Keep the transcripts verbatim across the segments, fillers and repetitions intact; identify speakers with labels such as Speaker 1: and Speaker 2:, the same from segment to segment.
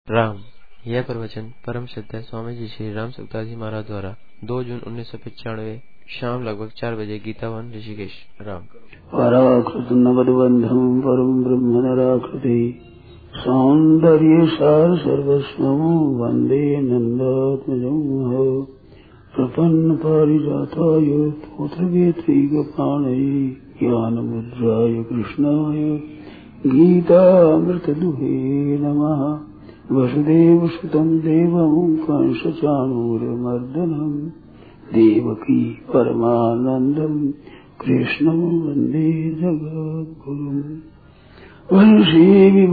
Speaker 1: राम। यह प्रवचन परम श्रद्धेय स्वामी जी श्री राम सुखदास जी महाराज द्वारा दो जून उन्नीस सौ पचानवे शाम लगभग चार बजे गीता भवन ऋषिकेश। राम।
Speaker 2: पराकृत नवबंधम परम ब्रह्म नराकृति सौंदर्य सार सर्वस्वं वंदे नंदात्मजं प्रपन्न पारिजाताय पुत्रवेत्रीगपाणये ज्ञानमुद्राय कृष्णाय गीतामृतदुहे नमः। वसुदेवसुतं देवं कंसचाणूरमर्दनं देवकी परमानन्दं कृष्णं वन्दे जगद्गुरुम्। वंशी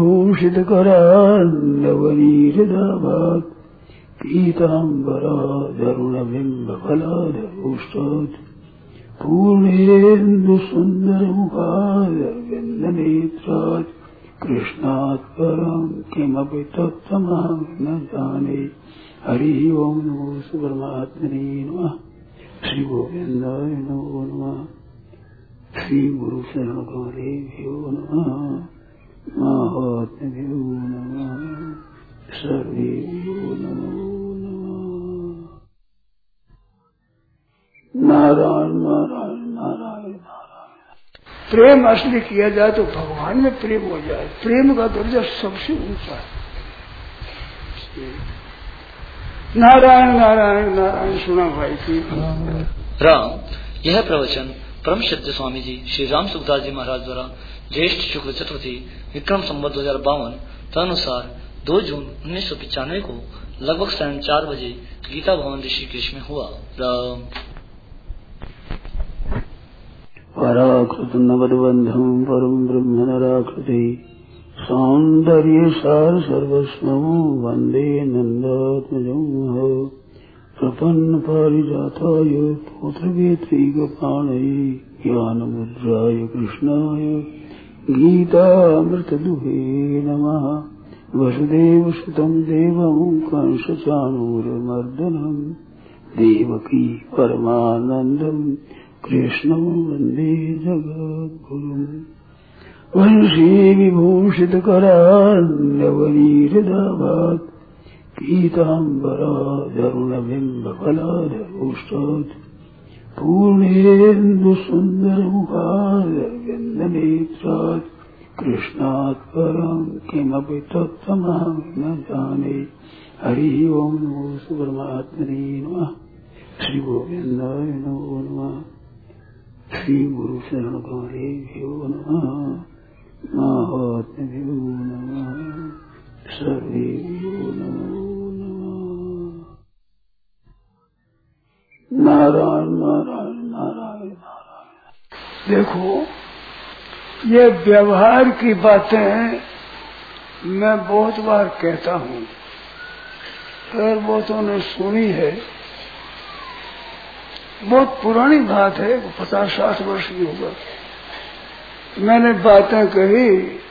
Speaker 2: विभूषितकरान्नवनीरदाभात् पीताम्बरादरुणबिम्बफलाधरोष्टात् पूर्णेन्दुसुन्दरमुखादरविन्दनेत्रात् कृष्णात् परं किमपि तत्त्वमहं न जाने। हरि ओम नमो परमात्मने नमः। श्री गोविंदाय नमो नमः। श्री गुरु शरणगौरेभ्यो नमः। महात्म्यो नमः। सर्वेभ्यो नमो नमः। नारायण नारायण नारायण नारायण। प्रेम असली किया जाए तो भगवान में प्रेम हो जाए। प्रेम का दर्जा सबसे ऊंचा है। नारायण नारायण नारायण। सुना भाई की
Speaker 3: राम। यह प्रवचन परम श्रद्धेय स्वामी जी श्री राम सुखदास जी महाराज द्वारा ज्येष्ठ शुक्ल चतुर्थी विक्रम संवत दो हजार बावन तदनुसार दो जून उन्नीस सौ पचानवे को लगभग सायं चार बजे गीता भवन ऋषिकेश में हुआ। राम।
Speaker 2: पराकृत नवबंधम परम ब्रह्म नराकृति सौंदर्य सार सर्वस्वं वंदे नंदात्मजं प्रपन्न पारिजाताय पुत्रवेत्रीगपाणये ज्ञानमुद्राय कृष्णाय गीतामृतदुहे नमः। वसुदेवसुतं देवं कंसचाणूरमर्दनं देवकी परमानन्दं कृष्णं वन्दे जगद्गुरुम्। वंशी विभूषितकरान्नवनीरदाभात् पीताम्बरादरुणबिम्बफलाधरोष्टात् पूर्णेन्दुसुन्दरमुखादरविन्दनेत्रात् कृष्णात् परं किमपि तत्त्वमहं न जाने। हरि ओम नमो परमात्मने नमः। श्री गोविंदाय नमो नमः। श्री गुरु शरणगौरेभ्यो नमः। महात्म्यो नमः। सर्वेभ्यो नमो नमः। नारायण नारायण नारायण नारायण। देखो, ये व्यवहार की बातें मैं बहुत बार कहता हूँ, पर बहुतों ने सुनी है। बहुत पुरानी बात है, पचास साठ वर्ष की होगा। मैंने बातें कही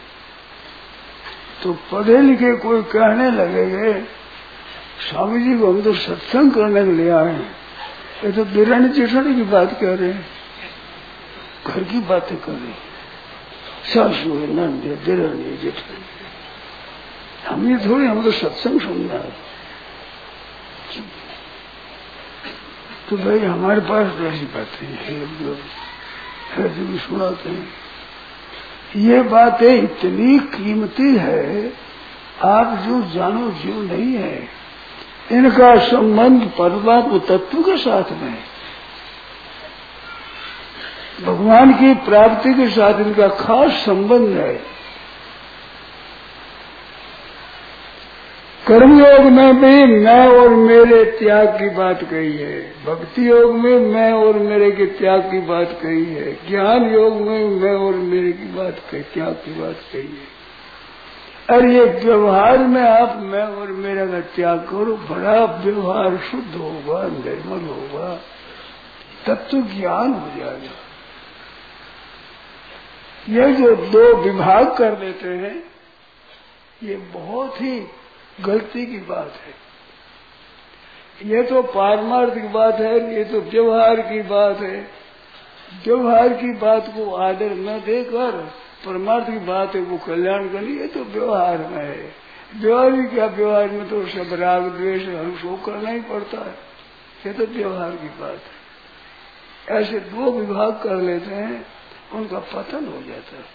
Speaker 2: तो पढ़े लिखे कोई कहने लगेंगे, स्वामी जी को हम तो सत्संग करने के लिए आए हैं, ये तो बिरानी चिठानी की बात कह रहे हैं, घर की बातें कर रहे हैं, सासू है, नंद है, बिरानी है, जेठानी। हम ये थोड़ी, हम तो सत्संग सुनना है। तो भाई हमारे पास तो ऐसी बातें हैं, ऐसे भी सुनाते हैं। ये बातें इतनी कीमती है, आप जो जानो जो नहीं है, इनका संबंध परमात्मा तत्व के साथ में, भगवान की प्राप्ति के साथ इनका खास संबंध है। कर्मयोग में भी मैं और मेरे त्याग की बात कही है, भक्ति योग में मैं और मेरे के त्याग की बात कही है, ज्ञान योग में मैं और मेरे की बात कही, त्याग की बात कही है। और ये व्यवहार में आप मैं और मेरा का त्याग करो, बड़ा व्यवहार शुद्ध होगा, निर्मल होगा, तत्व ज्ञान हो जाएगा। ये जो दो विभाग कर देते हैं, ये बहुत ही गलती की बात है। ये तो पारमार्थिक बात है, ये तो व्यवहार की बात है। व्यवहार की बात को आदर न देकर परमार्थ की बात है वो कल्याण करनी, ये तो व्यवहार में है। व्यवहार क्या, व्यवहार में तो सब राग द्वेष हर्ष शोक करना ही पड़ता है, ये तो व्यवहार की बात है। ऐसे दो विभाग कर लेते हैं, उनका पतन हो जाता है।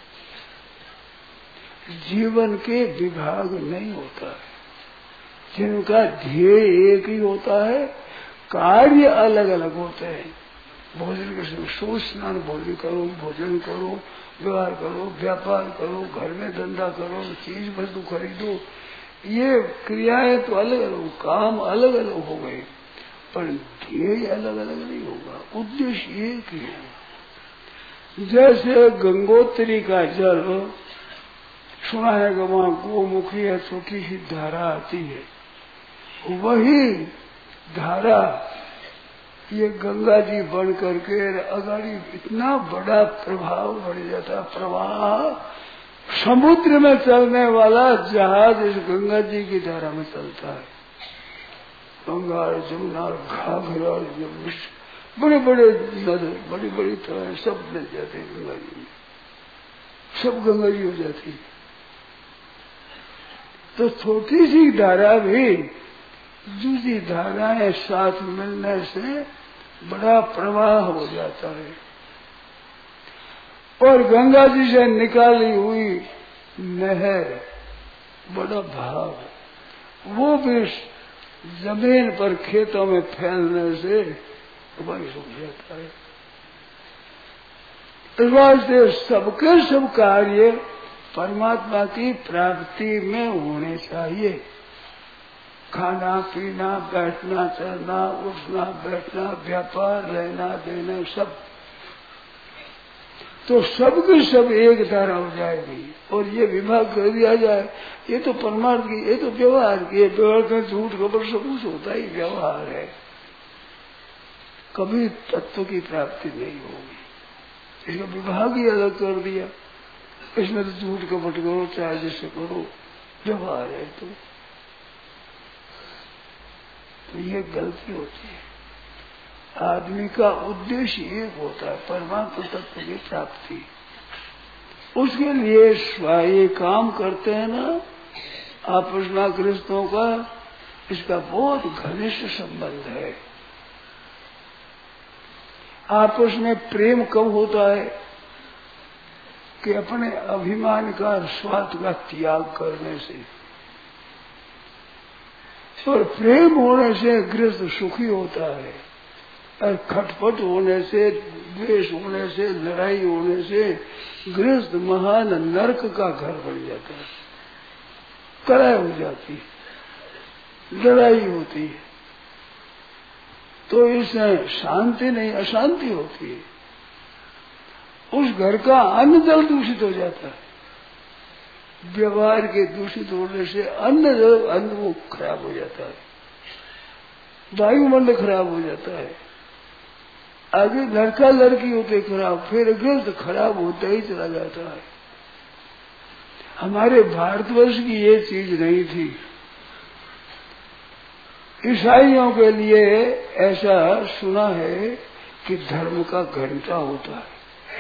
Speaker 2: जीवन के विभाग नहीं होता है, जिनका ध्येय एक ही होता है, कार्य अलग अलग होते हैं। भोजन के समय सोच स्नान भोजन करो, भोजन करो, व्यवहार करो, व्यापार करो, घर में धंधा करो, चीज वस्तु खरीदो, ये क्रियाएं तो अलग अलग, काम अलग अलग हो गए, पर ध्येय अलग अलग नहीं होगा, उद्देश्य एक ही होगा। जैसे गंगोत्री का जल, सुना है कि वहां गोमुखी है, छोटी सी धारा आती है, वही धारा ये गंगा जी बन करके अगाड़ी इतना बड़ा प्रभाव बढ़ जाता, प्रवाह समुद्र में चलने वाला जहाज इस गंगा जी की धारा में चलता है। गंगा जमुना घाघरा बड़े बड़े नदी, बड़ी बड़ी तरह सब मिल जाते हैं गंगा जी में, सब गंगा जी हो जाती है। तो छोटी सी धारा भी दूसरी धाराएं साथ मिलने से बड़ा प्रवाह हो जाता है। और गंगा जी से निकाली हुई नहर, बड़ा भाव, वो भी जमीन पर खेतों में फैलने से बारिश हो जाता है। इस वास्ते सबके सब कार्य परमात्मा की प्राप्ति में होने चाहिए। खाना पीना, बैठना चलना, उठना बैठना, व्यापार, रहना देना, सब तो सब के सब एक धारा हो जाएगी। और ये विभाग कर दिया जाए, ये तो परमार्थ की, ये तो व्यवहार की, व्यवहार का झूठ खबर सब कुछ होता ही व्यवहार है, कभी तत्व की प्राप्ति नहीं होगी। इसका विभाग ही अलग कर दिया, इसमें तो झूठ कपट करो, चाहे जैसे करो, व्यवहार है तो तो ये गलती होती है। आदमी का उद्देश्य एक होता है, परमात्मा तत्व की प्राप्ति। उसके लिए ये काम करते हैं ना आपस में गृहस्थों का, इसका बहुत घनिष्ठ संबंध है। आपस में प्रेम कब होता है कि अपने अभिमान का, स्वार्थ का त्याग करने से। और प्रेम होने से गृहस्थ सुखी होता है, और खटपट होने से, द्वेष होने से, लड़ाई होने से गृहस्थ महान नरक का घर बन जाता है, कराई हो जाती है, लड़ाई होती है, तो इसमें शांति नहीं अशांति होती है। उस घर का अन्न जल दूषित हो जाता है, व्यवहार के दूषित होने से अन्न जल अन्न वो खराब हो जाता है, वायुमंडल खराब हो जाता है, आगे लड़का लड़की होते खराब, फिर गृहस्थ खराब होता ही चला जाता है। हमारे भारतवर्ष की ये चीज नहीं थी। ईसाइयों के लिए ऐसा सुना है कि धर्म का घंटा होता है,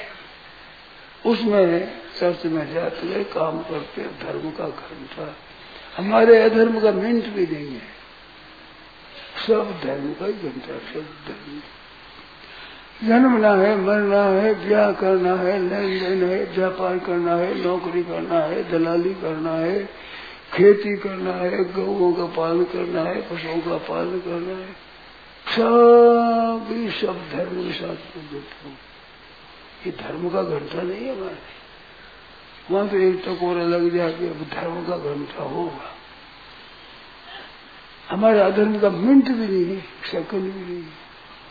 Speaker 2: उसमें चर्च में जाते हैं, काम करते हैं, धर्म का घंटा। हमारे अधर्म का मिनट भी नहीं है, सब धर्म का ही घंटा, सब धर्म। जन्मना है, मरना है, ब्याह करना है, लेन देन है, व्यापार करना है, नौकरी करना है, दलाली करना है, खेती करना है, गौओं का पालन करना है, पशुओं का पालन करना है, सब ही सब धर्म के साथ जुड़ते हो। ये धर्म का घंटा नहीं है हमारे, वहां तो एक टकोरा लग जाके अब धर्म का घंटा होगा। हमारे अधर्म का मिनट भी नहीं है, सेकंड भी नहीं है।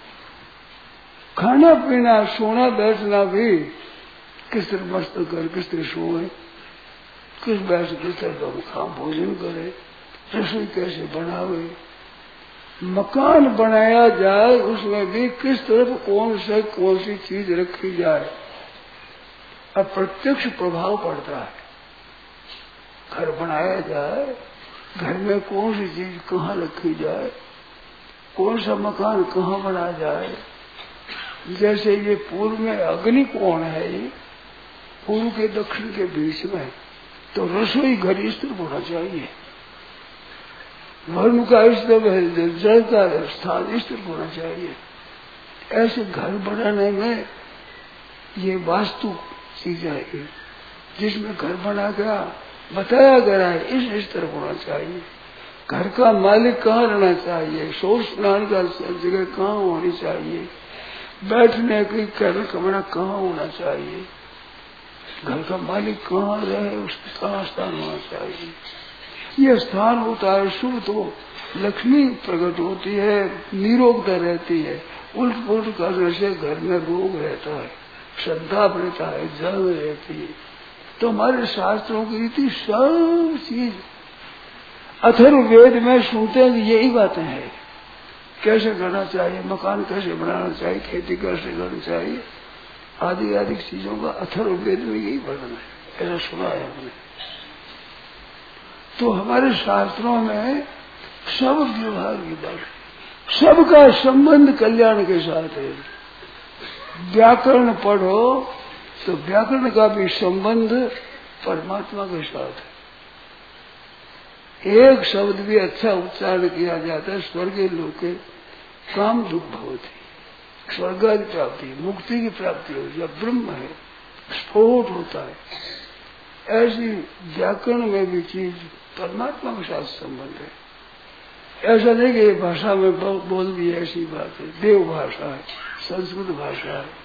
Speaker 2: खाना पीना सोना बैठना भी किस तरह मस्त कर, किस तरह सोए, किस बैठ किस तरह खा भोजन करे, रसोई कैसे बनावे, मकान बनाया जाए उसमें भी किस तरफ कौन से कौन सी चीज रखी जाए, अब प्रत्यक्ष प्रभाव पड़ता है। घर बनाया जाए, घर में कौन सी चीज कहाँ रखी जाए, कौन सा मकान कहाँ बनाया जाए। जैसे ये पूर्व में अग्नि कोण है, ये पूर्व के दक्षिण के बीच में, तो रसोई घर इस तरफ होना चाहिए, वर्ण का स्तर है, जल का स्थान स्थिर होना चाहिए। ऐसे घर बनाने में ये वास्तु चीज है जिसमें घर बना गया बताया गया है इस स्तर होना चाहिए। घर का मालिक कहाँ रहना चाहिए, शौच स्नान का जगह कहाँ होनी चाहिए, बैठने की कमरा कहाँ होना चाहिए, घर का मालिक कहाँ रहे उसका कहाँ स्थान होना चाहिए। ये स्थान होता है शुभ, तो लक्ष्मी प्रकट होती है, निरोगता रहती है। उल्ट पुल्ट करने से घर में रोग रहता है, श्रद्धा रहता है, जल रहती है। तो हमारे शास्त्रों की रीति सब चीज अथर्ववेद में सुनते हैं कि यही बातें हैं। कैसे करना चाहिए, मकान कैसे बनाना चाहिए, खेती कैसे करनी चाहिए, आदि आदि चीजों का अथर्ववेद में यही वर्णन है, ऐसा सुना है हमने। तो हमारे शास्त्रों में सब व्यवहार की बात, सबका संबंध कल्याण के साथ है। व्याकरण पढ़ो तो व्याकरण का भी संबंध परमात्मा के साथ है। एक शब्द भी अच्छा उच्चारण किया जाता है, स्वर्गीय लोके काम दुख भवती, स्वर्ग की प्राप्ति, मुक्ति की प्राप्ति हो, या ब्रह्म है, स्फोट होता है। ऐसी व्याकरण में भी चीज परमात्मा के साथ संबंध है। ऐसा नहीं कि भाषा में बोल दी ऐसी बात है, देव भाषा है, संस्कृत भाषा है।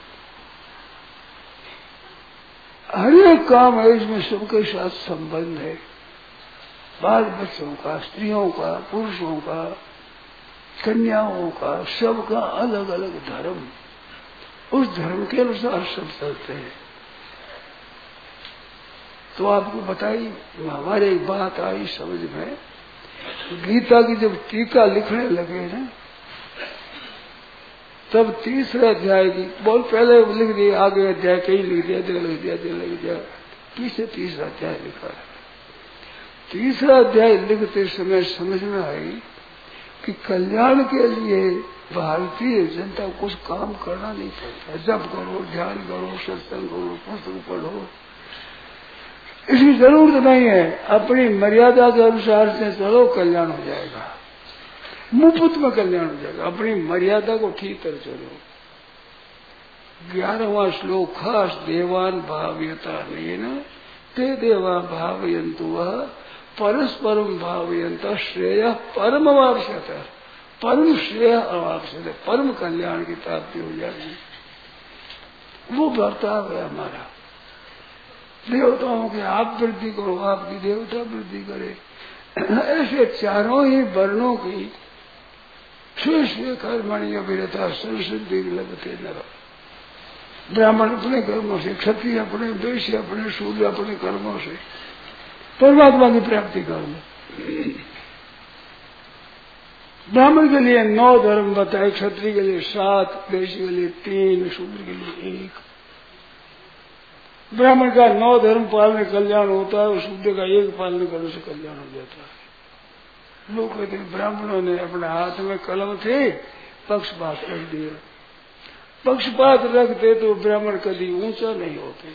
Speaker 2: हर एक काम है इसमें सबके साथ संबंध है, बाल बच्चों का, स्त्रियों का, पुरुषों का, कन्याओं का, सबका अलग अलग धर्म, उस धर्म के अनुसार सब चलते हैं। तो आपको बताई हमारे एक बात आई समझ में, गीता की जब टीका लिखने लगे ना तब तीसरे अध्याय की बोल पहले लिख दिए, आगे अध्याय कहीं लिख दिया, दे लिख दिया, दे लिख दिया, पीछे तीसरा अध्याय लिखा है। तीसरा अध्याय लिखते समय समझ में आई कि कल्याण के लिए भारतीय जनता को कुछ काम करना नहीं पड़ता। जप करो, ध्यान करो, सत्संग करो, पुस्तक पढ़ो, इसकी जरूरत नहीं है। अपनी मर्यादा के अनुसार से चलो, कल्याण हो जाएगा, मुफ्त में कल्याण हो जाएगा। अपनी मर्यादा को ठीक कर चलो। ग्यारहवां श्लोक खास, देवान भावयता नहीं ना ते देवा भावयंतु वह परस्परम भावयंत श्रेय परम अवाप्स्यत, परम श्रेय अवाप्स्यत, परम कल्याण की प्राप्ति हो जाएगी। वो बर्ताव है हमारा। देवताओं के आप वृद्धि करो, आपकी देवता वृद्धि करे। ऐसे चारों ही वर्णों की शेष कर्मणि अभिरता संसिद्धि लगते नर। ब्राह्मण अपने कर्मों से, क्षत्रिय अपने, वैश्य अपने, शूद्र अपने कर्मों से परमात्मा की प्राप्ति करो। ब्राह्मण के लिए नौ धर्म बताए, क्षत्रिय के लिए सात, वैश्य के लिए तीन, शूद्र के लिए एक। ब्राह्मण का नौ धर्म पालने कल्याण होता है और शूद्र का एक पालने करने से कल्याण हो जाता है। लोग कहते हैं ब्राह्मणों ने अपने हाथ में कलम थे, पक्षपात कर दिया। पक्षपात रखते तो ब्राह्मण कभी ऊंचा नहीं होते,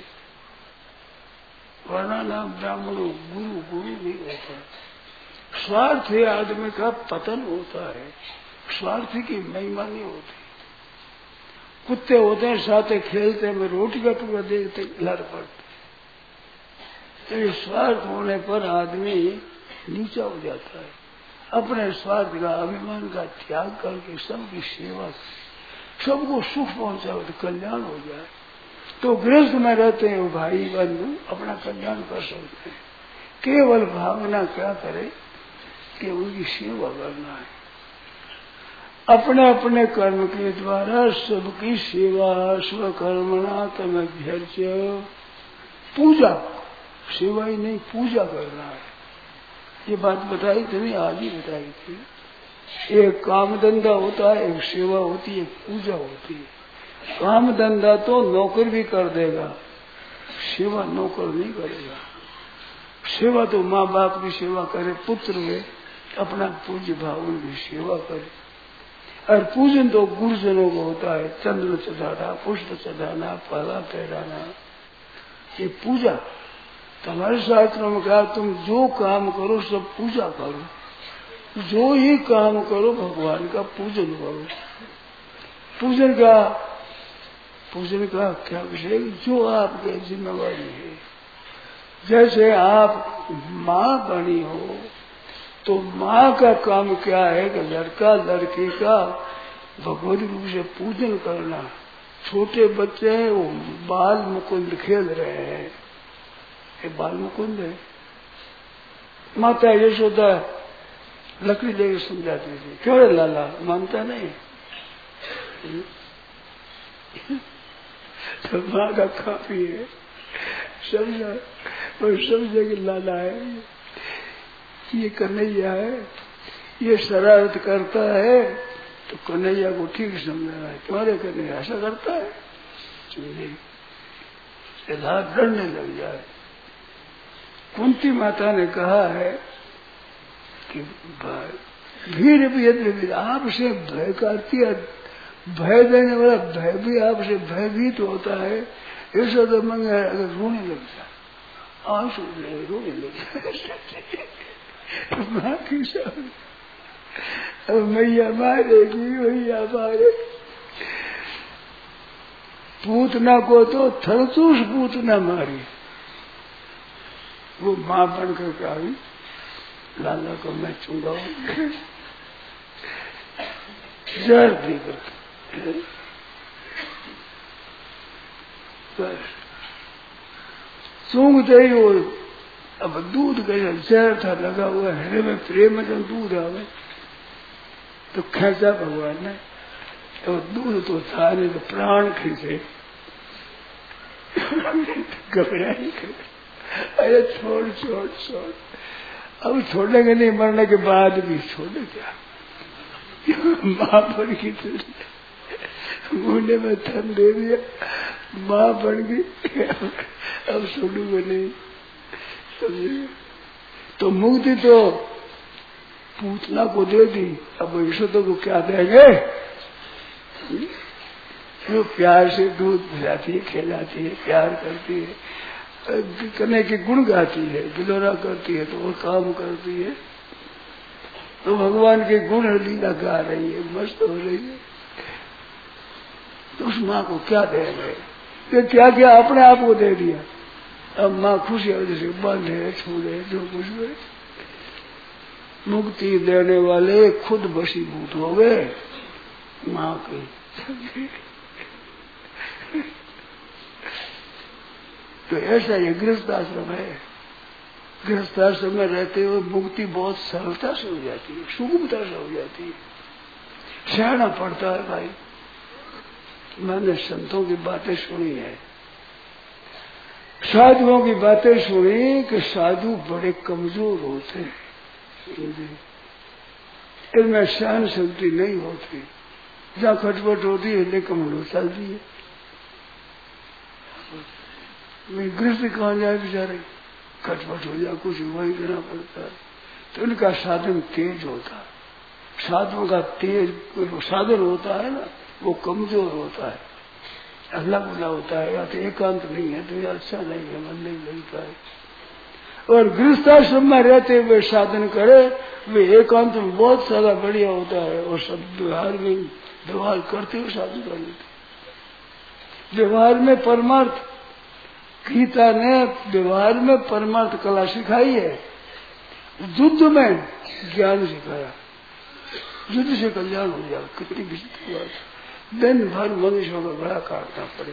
Speaker 2: वरना नाम ब्राह्मणों गुरु गुरु नहीं होता। स्वार्थ आदमी का पतन होता है, स्वार्थ की महिमा नहीं होती। कुत्ते होते हैं साथे खेलते में रोटी का टुकड़ा देखते लड़ पड़ते, तो ये स्वार्थ होने पर आदमी नीचा हो जाता है। अपने स्वार्थ का, अभिमान का त्याग करके सबकी सेवा, सबको सुख पहुंचाओ तो कल्याण हो जाए। तो गृहस्थ में रहते हैं भाई बंधु अपना कल्याण कर सकते हैं। केवल भावना क्या करे कि उनकी सेवा करना है। अपने अपने कर्म के द्वारा सबकी सेवा, स्वकर्मणा तमभ्यर्च्य, पूजा, सेवा ही नहीं पूजा करना है। ये बात बताई थी नहीं, आज ही बताई थी। एक काम धंधा होता है, एक सेवा होती है, एक पूजा होती है। काम धंधा तो नौकर भी कर देगा, सेवा नौकर नहीं करेगा। सेवा तो माँ बाप की सेवा करे, पुत्र है अपना पूज्य भावन की सेवा करे। और पूजन तो गुरुजनों को होता है, चंद्र चढ़ाना, पुष्प चढ़ाना, पहला फहराना, ये पूजा। तो हमारे शास्त्रों में कहा तुम जो काम करो सब पूजा करो। जो ही काम करो भगवान का पूजन करो। पूजन का पूजन का क्या विषय, जो आपके जिम्मेवारी है। जैसे आप माँ बनी हो तो माँ का काम क्या है कि लड़का लड़की का भगवती रूप से पूजन करना। छोटे बच्चे हैं वो बाल मुकुंद खेल रहे हैं, ये बाल मुकुंद है। माता यशोदा लकड़ी लेकर समझाती थी, क्यों रे लाला, मानता नहीं। तो माँ का काफी है, समझा और समझे कि लाला है, ये कन्हैया है, ये शरारत करता है तो कन्हैया को ठीक समझना है। तुम्हारे कन्हैया ऐसा करता है, रात डरने लग जाए। कुंती माता ने कहा है कि भीड़ भी यदि आपसे भय करती है, भय देने वाला भय भी आपसे भयभीत होता है। ऐसा तो मंगे अगर रोने लग जाए, आंसू रोने लग जाए, बाकी सब अब मैया मारेगी, मैया मारे। पूतना को तो थरचूस पूतना मारी, वो माँ बनकर के आई, लाला को मैं चुंगाऊंगी, जहर पी करके बस सूंघते ही वो, अब दूध कैसा जहर था लगा हुआ, हृदय में प्रेम में दूध आवे तो खेचा भगवान ने, तो दूध तो था नहीं तो प्राण खींचे, घबराई, अरे छोड़ छोड़ छोड़, अब छोड़ेंगे नहीं, मरने के बाद भी छोड़े क्या। माँ बन गई, मुंडे में थन दे दिया, माँ बन गई, अब छोड़ूंगा नहीं। तो मुक्ति तो पूतना को दे दी, अब यशोदा को क्या देंगे। जो प्यार से दूध पिलाती है, खिलाती है, प्यार करती है, करने के गुण गाती है, गिलोरा करती है तो वो काम करती है, तो भगवान के गुण लीला गा रही है, मस्त हो रही है। तो उस माँ को क्या देंगे, ये क्या क्या अपने आप को दे दिया। अब माँ खुशी हो जैसे बांधे छूले जो कुछ भी, मुक्ति देने वाले खुद वशीभूत हो गए माँ के। तो ऐसा ये गृहस्थाश्रम है। गृहस्थाश्रम में रहते हुए मुक्ति बहुत सरलता से हो जाती है, सुगमता से हो जाती है। सहना पड़ता है भाई। मैंने संतों की बातें सुनी है, साधुओं की बातें सुनी कि साधु बड़े कमजोर होते हैं, इनमें सहन शक्ति नहीं होती, जहाँ खटपट होती है लेकिन हम लोग चलती है। गृहस्थ कहाँ जाए बेचारे, खटपट हो जाए कुछ वही करना पड़ता है। तो इनका साधन तेज होता है, साधुओं का तेज साधन होता है ना, वो कमजोर होता है, अल्लाह बुला होता है, या तो एकांत नहीं है तो अच्छा नहीं है, मन नहीं लगता है। और गृहस्थाश्रम में रहते हुए साधन करे, वे एकांत में बहुत सारा बढ़िया होता है, और सब व्यवहार में व्यवहार करते हुए साधन कर लेते। व्यवहार में परमार्थ, गीता ने व्यवहार में परमार्थ कला सिखाई है, युद्ध में ज्ञान सिखाया। युद्ध से कल्याण हो जाए, कितनी विचित्र बात है। दिन भर मनुष्य को बड़ा काटना पड़े,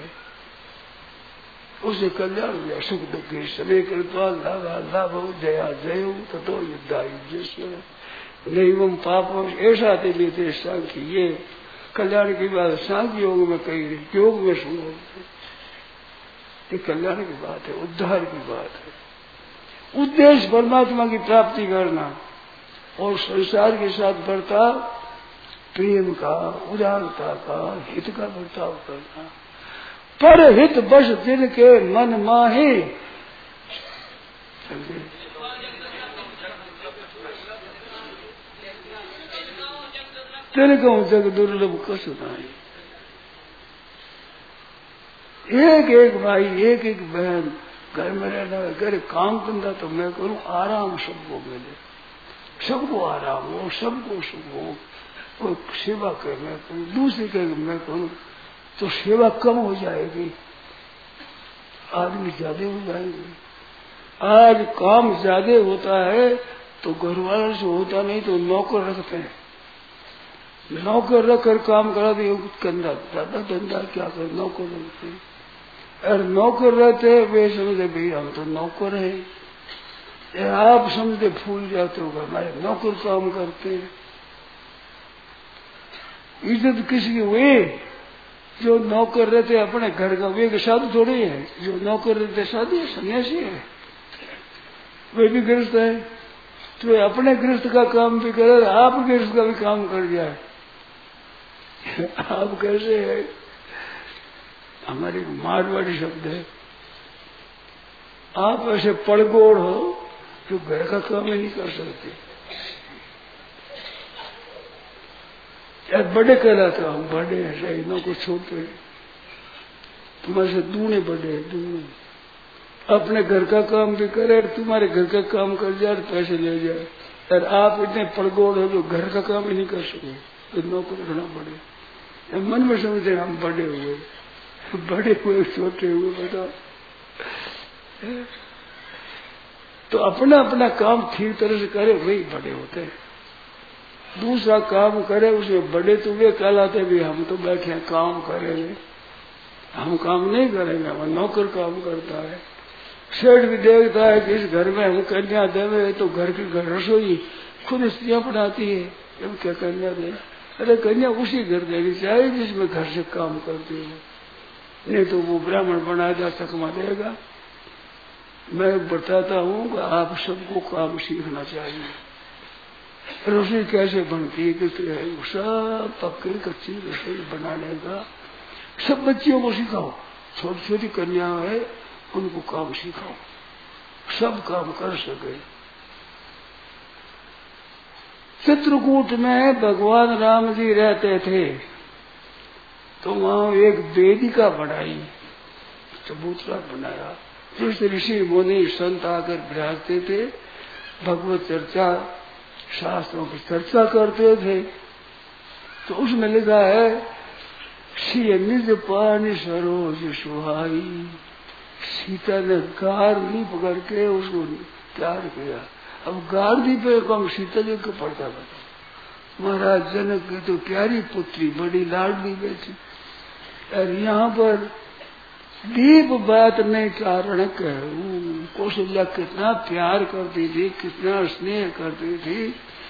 Speaker 2: उसे कल्याण हो जाए। सुख दुख समय कृत्वा लाभा लाभ जया जय तथो युद्धा युद्धेश्वर नैवम पापम ऐसा दे लेते सांख्य। ये कल्याण की बात सांख्य योग में कही रही, योग में सुनो, ये कल्याण की बात है, उद्धार की बात है। उद्देश्य परमात्मा की प्राप्ति करना और संसार के साथ बर्ताव, प्रेम का, उदारता का, हित का बर्ताव करना। पर हित बस दिल के मन माहे, तेरे को जग दुर्लभ कस नाई। एक एक भाई, एक एक बहन घर में रहना, घर काम धंधा तो मैं करूं, आराम सबको मिले, सबको आराम हो, सबको सुख हो। कोई सेवा करे मैं करूँ, दूसरी कहे मैं करूँ, तो सेवा कम हो जाएगी, आदमी ज्यादा हो जाएंगे। आज काम ज्यादा होता है तो घर वालों से होता नहीं तो नौकर रखते हैं, नौकर रख कर काम करा दे, गंदा ज्यादा धंधा क्या कर, नौकर रखते हैं। और नौकर रहते वे समझे भाई हम तो नौकर हैं, आप समझते भूल जाते हो हमारे नौकर काम करते हैं। इज्जत किसकी हुई? जो नौकर रहते अपने घर का, वे साधु थोड़े है, जो नौकर रहते साधु सन्यासी है, वे भी गृहस्थ है, तो वे अपने गृहस्थ का काम भी करे, आप गृहस्थ का भी काम कर जाए। आप कैसे है, हमारे मारवाड़ी शब्द है, आप ऐसे पड़गोड़ हो जो घर का काम ही नहीं कर सकते। यार बड़े कहलाते हम, बड़े हैं शहीदों को छोटे, तुम्हारे से दूने बड़े हैं, दूने। अपने घर का काम भी करे और तुम्हारे घर का काम कर जाए, पैसे ले जाए, और आप इतने पड़गोड़ हो जो घर का काम ही नहीं कर सके, तो नौकर रखना पड़े। मन में समझते हम बड़े हुए, बड़े हुए छोटे हुए, बताओ। तो अपना अपना काम ठीक तरह से करे, वही बड़े होते हैं। दूसरा काम करे उसमें बड़े तो वे कहलाते भी हम तो बैठे हैं काम करेंगे, हम काम नहीं करेंगे, हम नौकर काम करता है। सेठ भी देखता है कि इस घर में हम कन्या देवे तो घर की घर रसोई खुद स्त्रियां बनाती है, हम क्या कन्या दे? अरे कन्या उसी घर देनी चाहिए जिसमें घर से काम करती है, नहीं तो वो ब्राह्मण बनाएगा चकमा देगा। मैं बताता हूँ कि आप सबको काम सीखना चाहिए। रसोई कैसे बनती है, किस सब पक्की कच्ची रसोई बनाने का सब बच्चियों को सिखाओ, छोटी छोटी कन्या है उनको काम सिखाओ, सब काम कर सके। चित्रकूट में भगवान राम जी रहते थे तो वहां एक वेदिका बनाई, चबूतरा बनाया, जिस ऋषि मुनि संत आकर विराजते थे, भगवत चर्चा शास्त्रों की चर्चा करते थे। तो उसमें लिखा है सी निज पानी सरोज सुहाई, सीता ने गार ली पकड़ के उसको प्यार किया। अब गार दी पे कम सीता जी को पड़ता बता, महाराज जनक की तो प्यारी पुत्री बड़ी लाडली बेटी, और यहाँ पर दीप बात में कारण कहूँ, कौशल्या कितना प्यार करती थी, कितना स्नेह करती थी,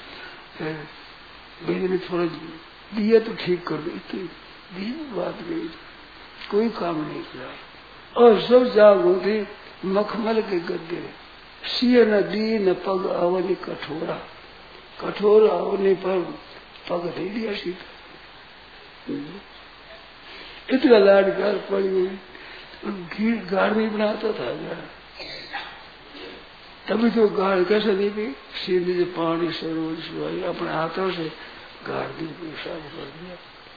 Speaker 2: बेटी थोड़ा दिया तो ठीक कर दी थी, दीप बात नहीं, कोई काम नहीं किया। और सब जागो थी मखमल के गद्दे, सिय न दी न पग अवनी कठोरा, कठोर अवनी पर पग दे दिया सीता। इतना लाडकार पड़ी हुई, घी गाड़ नहीं बनाता था गाड़, तभी तो गाड़ कैसे दी थी, सीधे से पानी सरोज सुहाई, अपने हाथों से गाड़ दी, पेशाब कर दिया।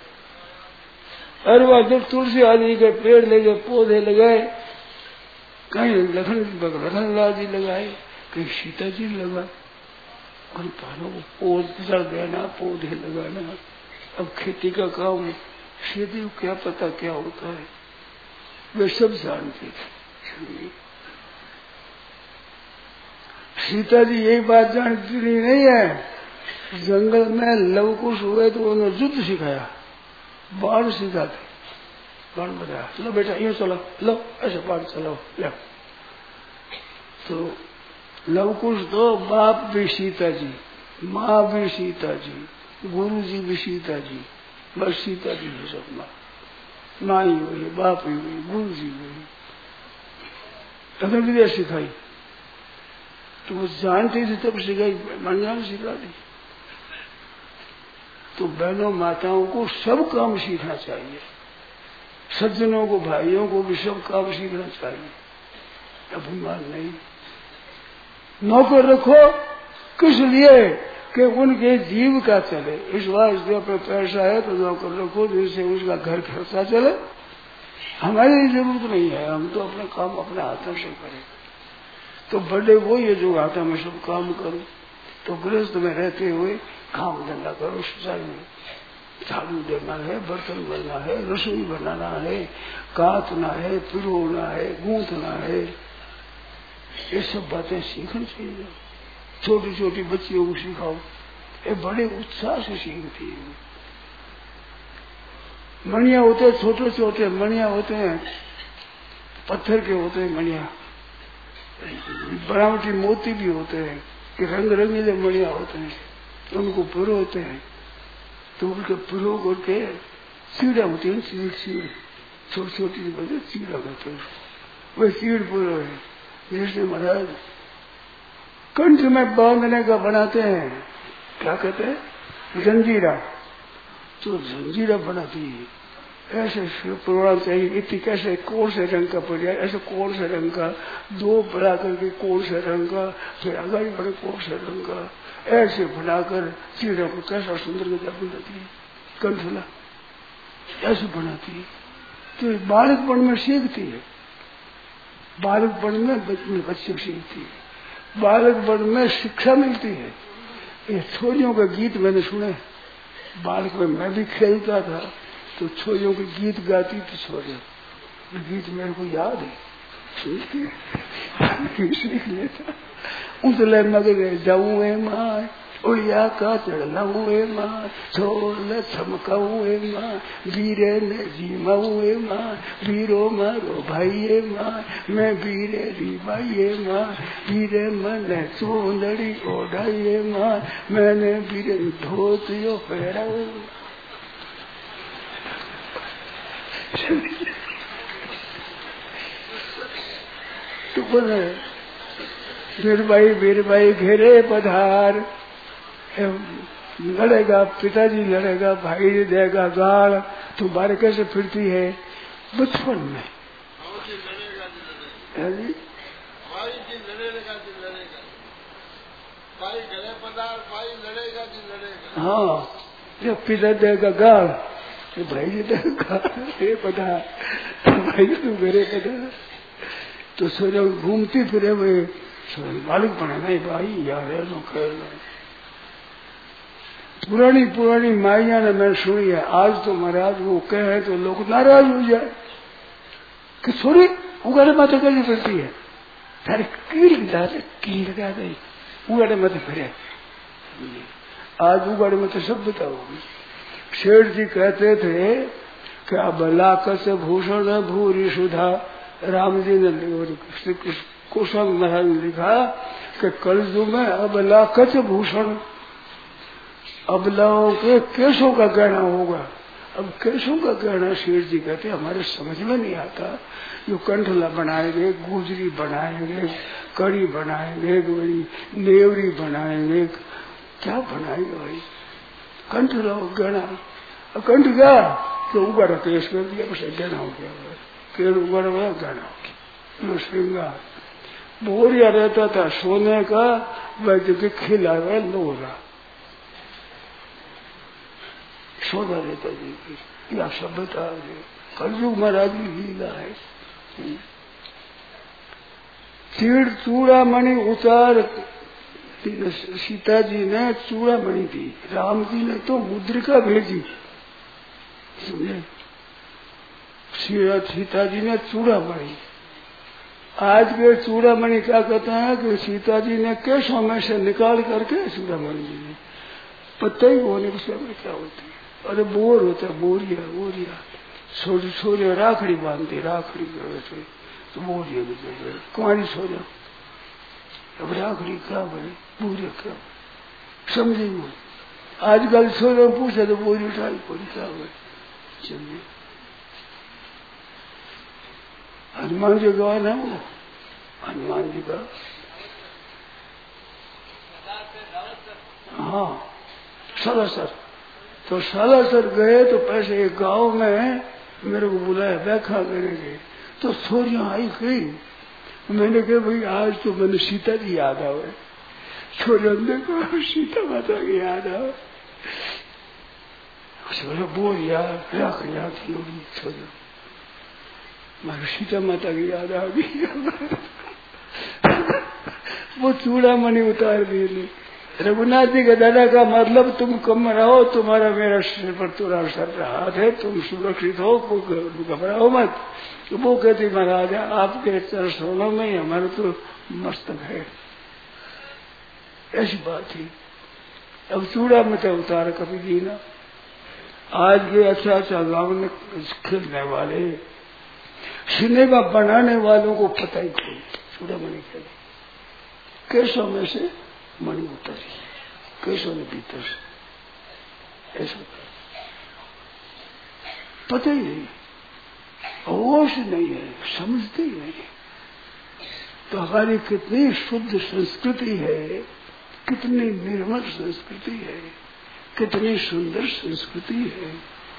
Speaker 2: और वह जब तुलसी आदि के पेड़ लगे, पौधे लगाए, कहीं लखन लखन लाल जी लगाए, कहीं सीता जी लगा, कहीं पानों को पौधे देना, पौधे लगाना। अब खेती का काम, खेती को क्या पता क्या होता है, वे सब जानते थे। सीता जी यही बात जानती नहीं है, जंगल में लवकुश हुए तो उन्होंने युद्ध सिखाया, बाण सिखाते, बाण बताया, लो बेटा यूं चलो, लो ऐसे बाण चलाओ, लो। तो लवकुश तो बाप भी सीता जी, माँ भी सीता जी, गुरु जी भी सीता जी, बस सीता जी भी सब माँ, माँ ही हुई, बाप ही हुई, गुरु जी हुई, तभी विद्या सिखाई। तो वो जानती थी तब सिखाई, मन सिखा दी। तो बहनों माताओं को सब काम सीखना चाहिए, सज्जनों को भाइयों को भी सब काम सीखना चाहिए, अभिमान नहीं। नौकर रखो किस लिए कि उनके जीविका चले, इस वास्ते अपने पैसा है तो नौकर रखो जिससे उसका घर खर्चा चले। हमारी जरूरत नहीं है, हम तो अपने काम अपने हाथों से करें। तो बड़े वो ये जो हाथों में सब काम करो, तो गृहस्थ में रहते हुए काम धंधा करो, सुचारू में झाड़ू देना है, बर्तन बनना है, रसोई बनाना है, काटना है, पिरोना है, गूंथना है, ये सब बातें सीखनी चाहिए। छोटी छोटी बच्चियों को सिखाओ, ये बड़े उत्साह से सीखती है। मणिया होते हैं छोटे छोटे, मणिया होते हैं पत्थर के होते हैं मणिया, बनावटी मोती भी होते हैं कि रंग रंगीले मणिया होते हैं, उनको पिरोते हैं। तो उनके पिरो करके सीढ़ा होती है, सीढ़ सीढ़ छोटी छोटी बजे सीढ़ा करते हैं, वह सीढ़ पिरो है। जैसे महाराज कंठ में बांधने का बनाते हैं, क्या कहते हैं, जंजीरा, तो जंजीरा बनाती है। ऐसे पुराना चाहिए, इतनी कैसे कौन से रंग का पड़ जाए, ऐसे कौन से रंग का, दो बना करके कौन से रंग का, फिर आगे बड़े कौन से रंग का, ऐसे बनाकर सीढ़ा को कैसा सुंदर गजा बनाती है, कंठला ऐसे बनाती है। तो बालकपन में सीखती है, बालकपन में बच्चे सीखती है, बालकपन में शिक्षा मिलती है। ये छोरियों के गीत मैंने सुने, बालक में मैं भी खेलता था तो छोरियों के गीत गाती थी छोरियां, गीत मेरे को याद है, सीख लेता। उतले मगर जाऊए माँ, उड़िया का चढ़लाऊए माँ, छोड़ छमकाऊए माँ, वीरे ने जीमाऊए माँ, वीरो मारो भाईये माँ, मैं वीरे री भाईये माँ, वीरे मैंने चोंदड़ी ओढ़ाइये माँ, मैंने वीरे धोतियो पहराओ। तो बोले वीरबाई वीरबाई घेरे पधार, लड़ेगा पिताजी लड़ेगा, भाई देगा गाल, तुम्हारे कैसे फिरती है बचपन में। हाँ, जब पिता देगा गाल तो भाई जी देगा गाल, हे पधार, भाई तू घरे पधार। तो सोचा घूमती फिरे हुए मालिक बने, नहीं भाई यार ऐसा खेल पुरानी पुरानी माइया ने मैंने सुनी है। आज तो महाराज वो कहे तो लोग नाराज हो जाए कि छोरी उगाड़े माथे कैसे फिरती है, तारे कीड़ गिरा कीड़ लगा गई उगाड़े माथे फिरे। आज उगाड़े माथे सब बताओगे। शेठ जी कहते थे कि अब लाकस भूषण भूरी सुधा, राम जी ने श्री कृष्ण कुशल महाराज ने लिखा कि कलयुग में अब लाकच भूषण, अबलाओं के केशों का गहना होगा। अब केशों का गहना शेर जी कहते हमारे समझ में नहीं आता। जो कंठला बनाएंगे, गुजरी बनाएंगे, कड़ी बनाएंगे, नेवरी बनाएंगे, क्या बनाएंगे भाई कंठला गहना। अब कंठ गया तो उगाड़ा केश कर दिया, बस गहना हो गया, केड़ उगाड़ा गया गहना हो गया। श्रृंगार बोरिया रहता था सोने का, वह जगह खिला हुआ लोहा सोना रहता जी। या सभ्यता कलयुग महाराज की लीला है। तीर चूड़ामणि उतार, सीता जी ने चूड़ामणि दी, राम जी ने तो मुद्रिका भेजी, समझे। सीता जी ने चूड़ामणि, आज के चूड़ामणि क्या कहते हैं कि सीता जी ने केशों में से निकाल करके चूड़ामणि दी, पता ही होने के समय क्या होती है। अरे बोर होता है, बोरिया बोरिया छोटी छोरी राखड़ी बांधती, राखड़ी करते तो बोरिया कुमारी छोरा, अब राखड़ी क्या बने, बोरिया क्या समझे। आजकल छोरों पूछे तो बोरी उठाई बोरी क्या बने, समझे। हनुमान जी का है वो, हनुमान जी का, हाँ सरासर। तो सालासर गए तो पैसे एक गांव में मेरे को बुलाया व्याख्या करेंगे, तो छोरियां आई गई। मैंने कहा भाई आज तो मैंने सीता जी याद आवे, छोरियों ने कहा सीता माता की याद आवे, बोल यार रख याद की होगी छोरियों, मारे सीता माता की याद आ गई। वो चूड़ामणि उतार दिए, रघुनाथ जी के दादा का मतलब तुम कम रहो, तुम्हारा मेरा सिर पर तुम्हारा सर हाथ है, तुम सुरक्षित हो, घबराओ मत। वो कहती महाराज आपके चरणों में ही हमारा तो मस्तक है, ऐसी बात थी। अब चूड़ा में तो उतार कभी जीना। आज के अच्छा अच्छा गाँव में खेलने वाले, सिनेमा बनाने वालों को पता ही कोई चूड़ा मणि खेले, कैसों में से मणि उतरी, कैसों ने भीतर से, ऐसा पता ही नहीं, होश नहीं है, समझते ही नहीं। तो हमारी कितनी शुद्ध संस्कृति है, कितनी निर्मल संस्कृति है, कितनी सुंदर संस्कृति है।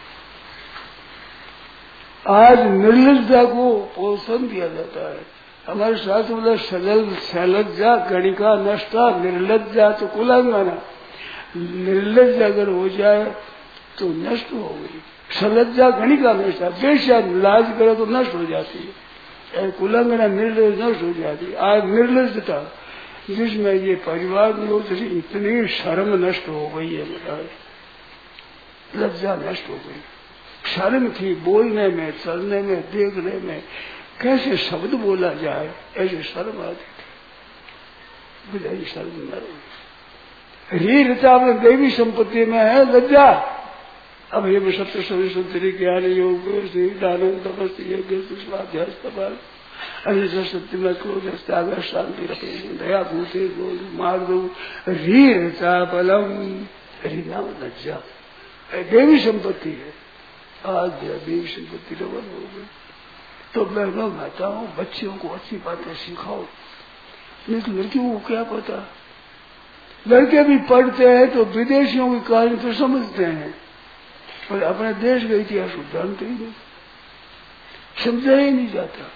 Speaker 2: आज निर्लज्जा को पोषण दिया जाता है। हमारे शास्त्र में सजल सलज्जा गणिका नष्टा निर्लज्जा तो कुलांगना। निर्लज्जा अगर हो जाए तो नष्ट हो गई। सलज्जा गणिका नष्टा, बेशा लाज करे तो नष्ट हो जाती है, कुलांगना निर्लज नष्ट हो जाती है। आज निर्लजता जिसमें ये परिवार में हो, इतनी शर्म नष्ट हो गई है, महाराज लज्जा नष्ट हो गई। शर्म थी बोलने में, चलने में, देखने में, कैसे शब्द बोला जाए, ऐसे शर्म आती थी। बुझाई शर्म न रही। हीर में देवी संपत्ति में है लज्जा। अब ये सत्य सभी सुंदरी ज्ञान योग दानंद तपस्या यज्ञ स्वाध्याय सवाल अहिंसा सत्य में क्रोध त्याग शांति रखे दया भूते गोल मार दो हीर चापलम नाम लज्जा देवी संपत्ति है। आज देवी संपत्ति डबल हो गई। तो बहनों माताओं बच्चियों को अच्छी बातें सिखाओ, नहीं तो लड़कियों को क्या पता। लड़के भी पढ़ते हैं तो विदेशियों की कहानी तो समझते हैं, पर अपने देश का इतिहास को जानते ही नहीं, समझा ही नहीं जाता।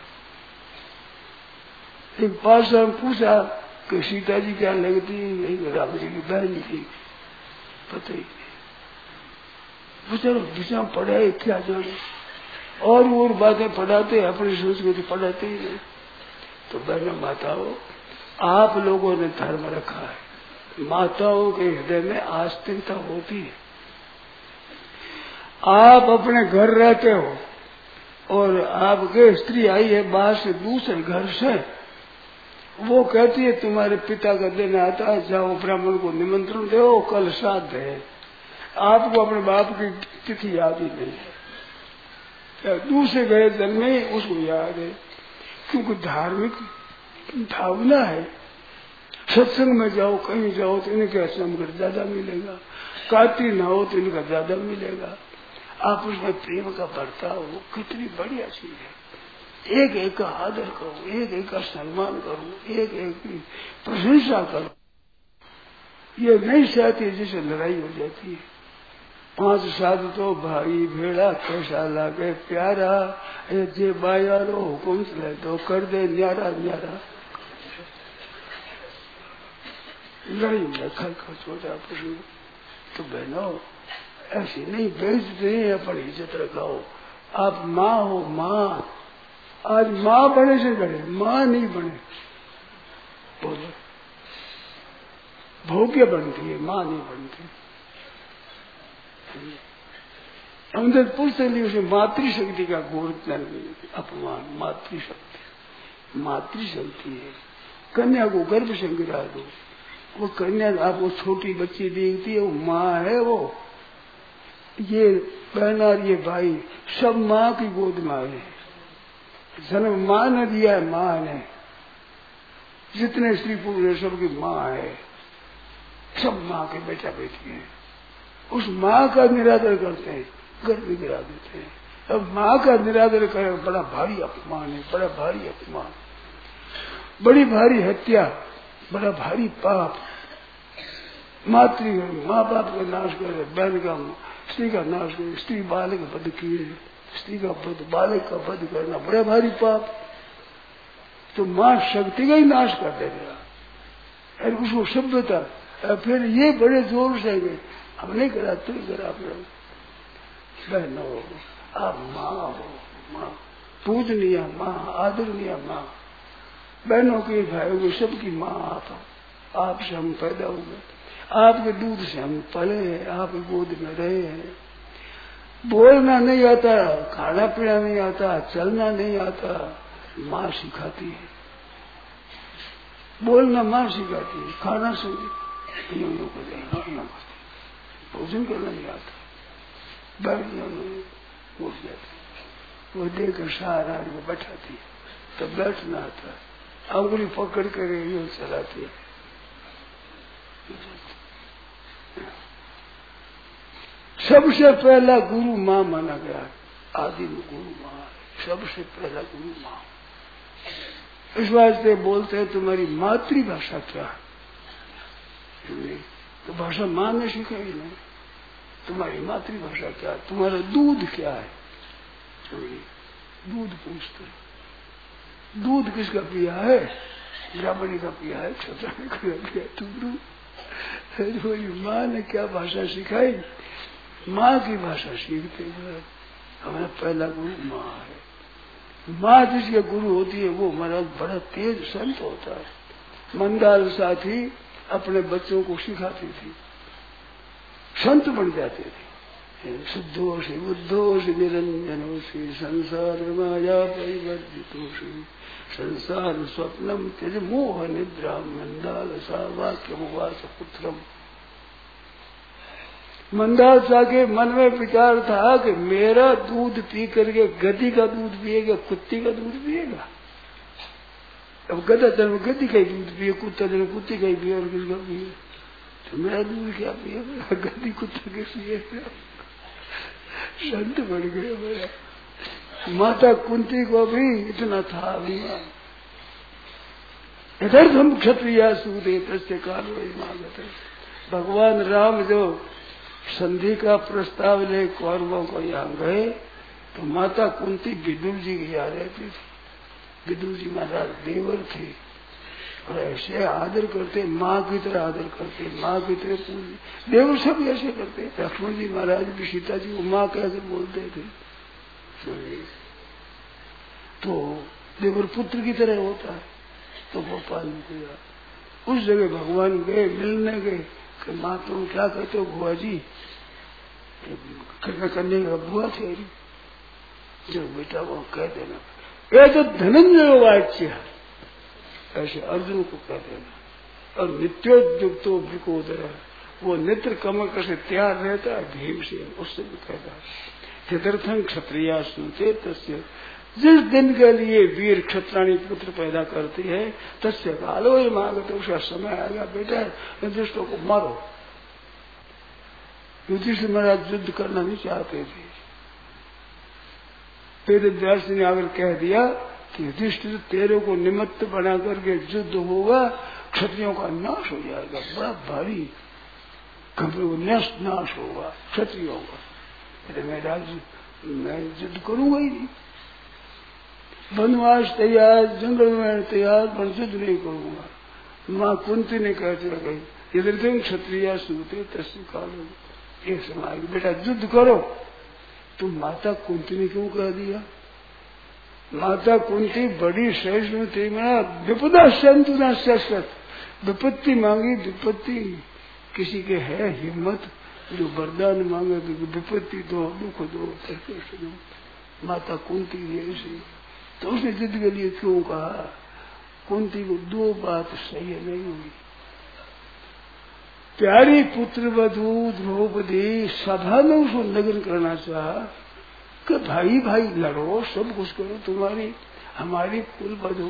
Speaker 2: एक पासा में पूछा कि सीता जी क्या लगती है, राम जी की बहन थी, पता ही नहीं। बेचारो विषय पढ़ाए क्या जाने, और और बातें पढ़ाते, अपनी संस्कृति पढ़ाते ही नहीं। तो बहनों माताओं आप लोगों ने धर्म रखा है, माताओं के हृदय में आस्तिकता होती है। आप अपने घर रहते हो और आपके स्त्री आई है बाहर से दूसरे घर से, वो कहती है तुम्हारे पिता का दिन आता है, जाओ ब्राह्मण को निमंत्रण दो, कल श्राद्ध है। आपको अपने बाप की तिथि याद ही नहीं है, दूसरे गए जन्म में उसको याद है, क्योंकि धार्मिक भावना है। सत्संग में जाओ, कहीं जाओ तो इनके समझ ज्यादा मिलेगा, काती ना हो तो इनका ज्यादा मिलेगा। आप उसमें प्रेम का बर्ताव हो, कितनी बढ़िया चीज है। एक एक का आदर करो, एक एक का सम्मान करो, एक एक की प्रशंसा करो। ये नहीं चाहती जिसे लड़ाई हो जाती है। पांच साधु तो भाई भेड़ा कैसा लागे प्यारा, जे बायारो हुकुम चले तो कर दे न्यारा न्यारा। लड़ाई में खल खर्च हो जाए पशु। तो बहनों ऐसी नहीं, बेइज्जती नहीं, अपन इज्जत रखाओ। आप माँ हो, माँ। आज माँ बने से बने, माँ नहीं बने। बोलो भोग्य बनती है, माँ नहीं बनती। हमने पूछते लिए उसे मातृशक्ति का घोर अपमान। मातृशक्ति मातृशक्ति है। कन्या को गर्भ से गिरा दो, वो कन्या आपको छोटी बच्ची देखती है, वो माँ है। वो ये बहन और ये भाई सब माँ की गोद में आए। जन्म माँ ने दिया है, माँ ने। जितने स्त्री पुरुष सबकी माँ है, सब माँ के बेटा बेटी हैं। उस माँ का निरादर करते हैं, गर्भ गिरा देते हैं। अब माँ का निरादर करे बड़ा भारी अपमान है, बड़ा भारी अपमान, बड़ी भारी हत्या, बड़ा भारी पाप। मातृ माँ बाप का नाश करे, बहन का स्त्री का नाश करे, स्त्री बालक का वध किए, स्त्री का वध बालक का वध करना बड़ा भारी पाप। तो माँ शक्ति का ही नाश कर देगा, और उसको सभ्यता। फिर ये बड़े जोर से गए, हमने करा तो करा। बहनों आप माँ हो, माँ पूजनीय माँ, आदरणीय माँ। बहनों की भाइयों की सबकी माँ आप हो। आपसे हम पैदा हुए, आपके दूध से हम पले हैं, आपकी गोद में रहे हैं। बोलना नहीं आता, खाना पीना नहीं आता, चलना नहीं आता, माँ सिखाती है। बोलना माँ सिखाती है, खाना सुनी यूं यूं कर देना, भोजन करना नहीं आता, बैठ जाना उठ जाती, वो देकर सहारा को बैठाती है, तो बैठना आता, अंगुली पकड़ कर यूं चलाती है। सबसे पहला गुरु माँ माना गया, आदि में गुरु माँ है, सबसे पहला गुरु माँ। इस वास्ते बोलते हैं तुम्हारी मातृभाषा क्या है, तो भाषा माँ ने सिखाई नहीं, तुम्हारी मातृभाषा क्या है, तुम्हारा दूध क्या है, दूध पूछते, दूध किसका पिया है, ब्राह्मणी का पिया है, क्षत्रिय का पिया, तुम माँ ने क्या भाषा सिखाई, माँ की भाषा सीखते हैं। हमारा पहला गुरु माँ है। माँ जिसके गुरु होती है वो हमारा बड़ा तेज संत होता है। मंदाल साथी अपने बच्चों को सिखाती थी, संत बन जाते थे। शुद्धोषि बुद्धोषि निरंजनोषि संसार माया परिवर्तितोषि संसार स्वप्नम तेज मोह निद्रा मंदाल सा वाक्यमुवाच पुत्रम। मंदाल सा के मन में विचार था कि मेरा दूध पी करके गधी का दूध पिएगा, कुत्ती का दूध पिएगा। अब गधा जन्म गधी का ही दूध पिए, कुत्ता जन्म कुत्ती का ही पिए, और किसका पिए, तो मेरा दूध क्या पिएगा, गधी कुत्ता के पिएगा। संत बढ़ गए मेरा। माता कुंती को भी इतना था अभिमान, इधर हम क्षत्रिया सूदे तस्य काल वही मांगते। भगवान राम जो संधि का प्रस्ताव ले कौरवों को यहाँ गए तो माता कुंती विदुर जी की यहाँ रहती थी। विदुर जी महाराज देवर थे और ऐसे आदर करते, माँ की तरह आदर करते, माँ की तरह पूजते। देवर सब ऐसे करते। लक्ष्मण जी महाराज भी सीता जी को माँ कैसे बोलते थे, तो देवर पुत्र की तरह होता है। तो गोपाल ने किया, उस जगह भगवान गए, मिलने गए कि माँ तुम क्या कहते हो बुआ जी, करने का बुआ थे, जो बेटा वो कह देना, ये तो धनंजय वाच्य ऐसे अर्जुन को कह देना। और नित्योद्युक्तो विकोदर, वो नित्र कमक से तैयार रहता है, भीम से उससे भी कहता है तदर्थं क्षत्रिया सुनते तस्य, जिस दिन के लिए वीर क्षत्राणी पुत्र पैदा करती है तस्य कालो ही मांगते, उसका समय आएगा बेटा दुष्टों को मारो। युधिष्ठिर महाराज युद्ध करना नहीं चाहते थे, तेरे व्यास ने आकर कह दिया कि युधिष्ठिर तेरे को निमित्त बना करके युद्ध होगा, क्षत्रियों का नाश हो जाएगा, बड़ा भारी नष्ट नाश होगा क्षत्रियों का। मैं राज मैं युद्ध करूंगा ही नहीं, वनवास तैयार, जंगल में तैयार, पर युद्ध नहीं करूंगा। माँ कुंती ने कहते गई यदि क्षत्रिया सुनते तस्वीर कालो, एक समय बेटा युद्ध करो। तुम माता कुंती ने क्यों कह दिया, माता कुंती बड़ी सहिष्णु थी, मैं विपदा संतु न शस्त्र, विपत्ति मांगी विपत्ति, किसी के है हिम्मत जो वरदान मांगे विपत्ति दो, दुख दो, कष्ट दो, माता कुंती ऐसी। तो उसने जिद के लिए क्यों कहा, कुंती को दो बात सही नहीं हुई। प्यारी पुत्र वधू द्रौपदी सभा में उसको लगन करना चाहा कि भाई भाई लड़ो, सब कुछ करो, तुम्हारी हमारी कुल वधू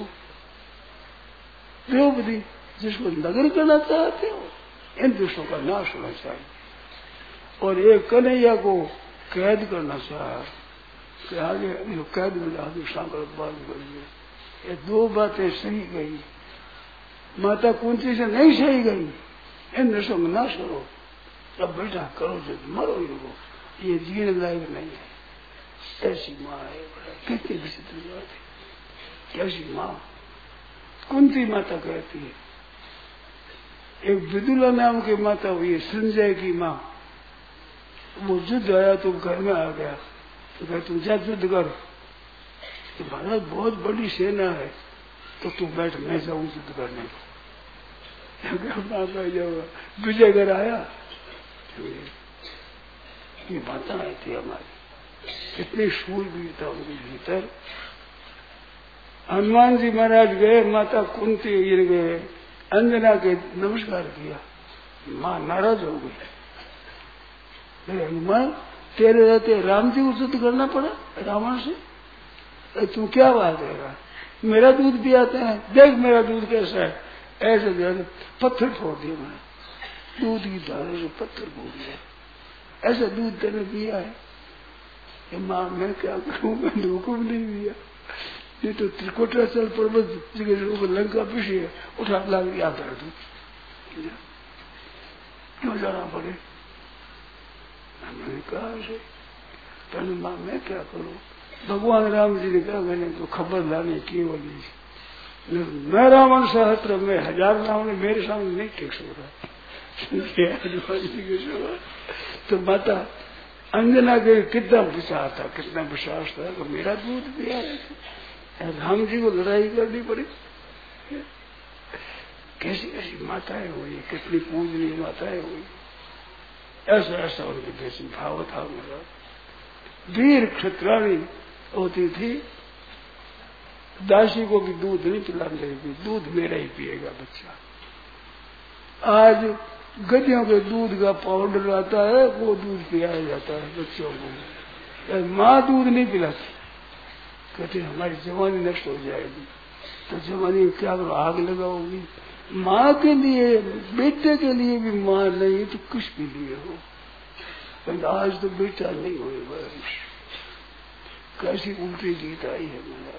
Speaker 2: द्रौपदी जिसको लगन करना चाहते हो, इन दुष्टों का नाश होना चाहिए। और एक कन्हैया को कैद करना चाहा कि आगे कैद में आगे सांकर बात करिए, ये दो बातें सही गई, माता कुंती से नहीं सही गई, इन नशों में नाश करो, अब बेटा करो जो मरो इनको, ये जीने लायक नहीं है। ऐसी माँ है, कितनी विचित्र बात है, कैसी माँ। कुंती माता कहती है, एक विदुला नाम की माता हुई है, संजय की माँ, वो युद्ध आया तो घर में आ गया, तो कह तू जा युद्ध कर, तो भारत बहुत बड़ी सेना है, तो तू बैठ मैं जाऊं युद्ध करने को। माँ का जब विजयगढ़ आया ये माता आई थी हमारी, इतनी शूरवीरता उनके भीतर। हनुमान जी महाराज गए, माता कुंती गिर गए, अंजना के नमस्कार किया, माँ नाराज हो गई। हनुमान तेरे रहते राम जी को युद्ध करना पड़ा रावण से, तू क्या बात है, मेरा दूध पियाते हैं, देख मेरा दूध कैसा है। ऐसे देख पत्थर फोड़ दिया मैंने, दूध की धारे से पत्थर फोड़ दिया, ऐसा दूध तेने पिया है। ये माँ मैं क्या करूं, मैंने हुक्म नहीं दिया, नहीं तो त्रिकोटाचल पर्वत जगह लंका पिछी है, उठा ला के याद कर दू, क्यों जाना पड़े। मैंने कहा ऐसे पहले माँ मैं क्या करूं। भगवान राम जी ने कहा मैंने तो खबर लाने की वाली, मैं रावण सहस्त्र में हजार रावण मेरे सामने नहीं टिक सकता। तो माता अंजना के कितना विचार था, कितना विश्वास था कि मेरा दूध पिया है, राम जी को लड़ाई करनी पड़ी। कैसी कैसी माताएं हुई, कितनी पूजनीय माताएं हुई। ऐसा ऐसा उनके देश भाव था मेरा। वीर क्षत्राणी होती थी, दासी को भी दूध नहीं पिलाने देगी, दूध मेरा ही पिएगा बच्चा। आज गधियों के दूध का पाउडर आता है, वो दूध पिलाया जाता है बच्चों को, माँ दूध नहीं पिलाती। कहते हमारी जवानी नष्ट हो जाएगी, तो जवानी में क्या करो, आग लगाओगी। माँ के लिए, बेटे के लिए भी माँ नहीं तो कुछ के लिए हो, पर आज तो बेटा नहीं होगा। कैसी उल्टी गीत आई है मेरा।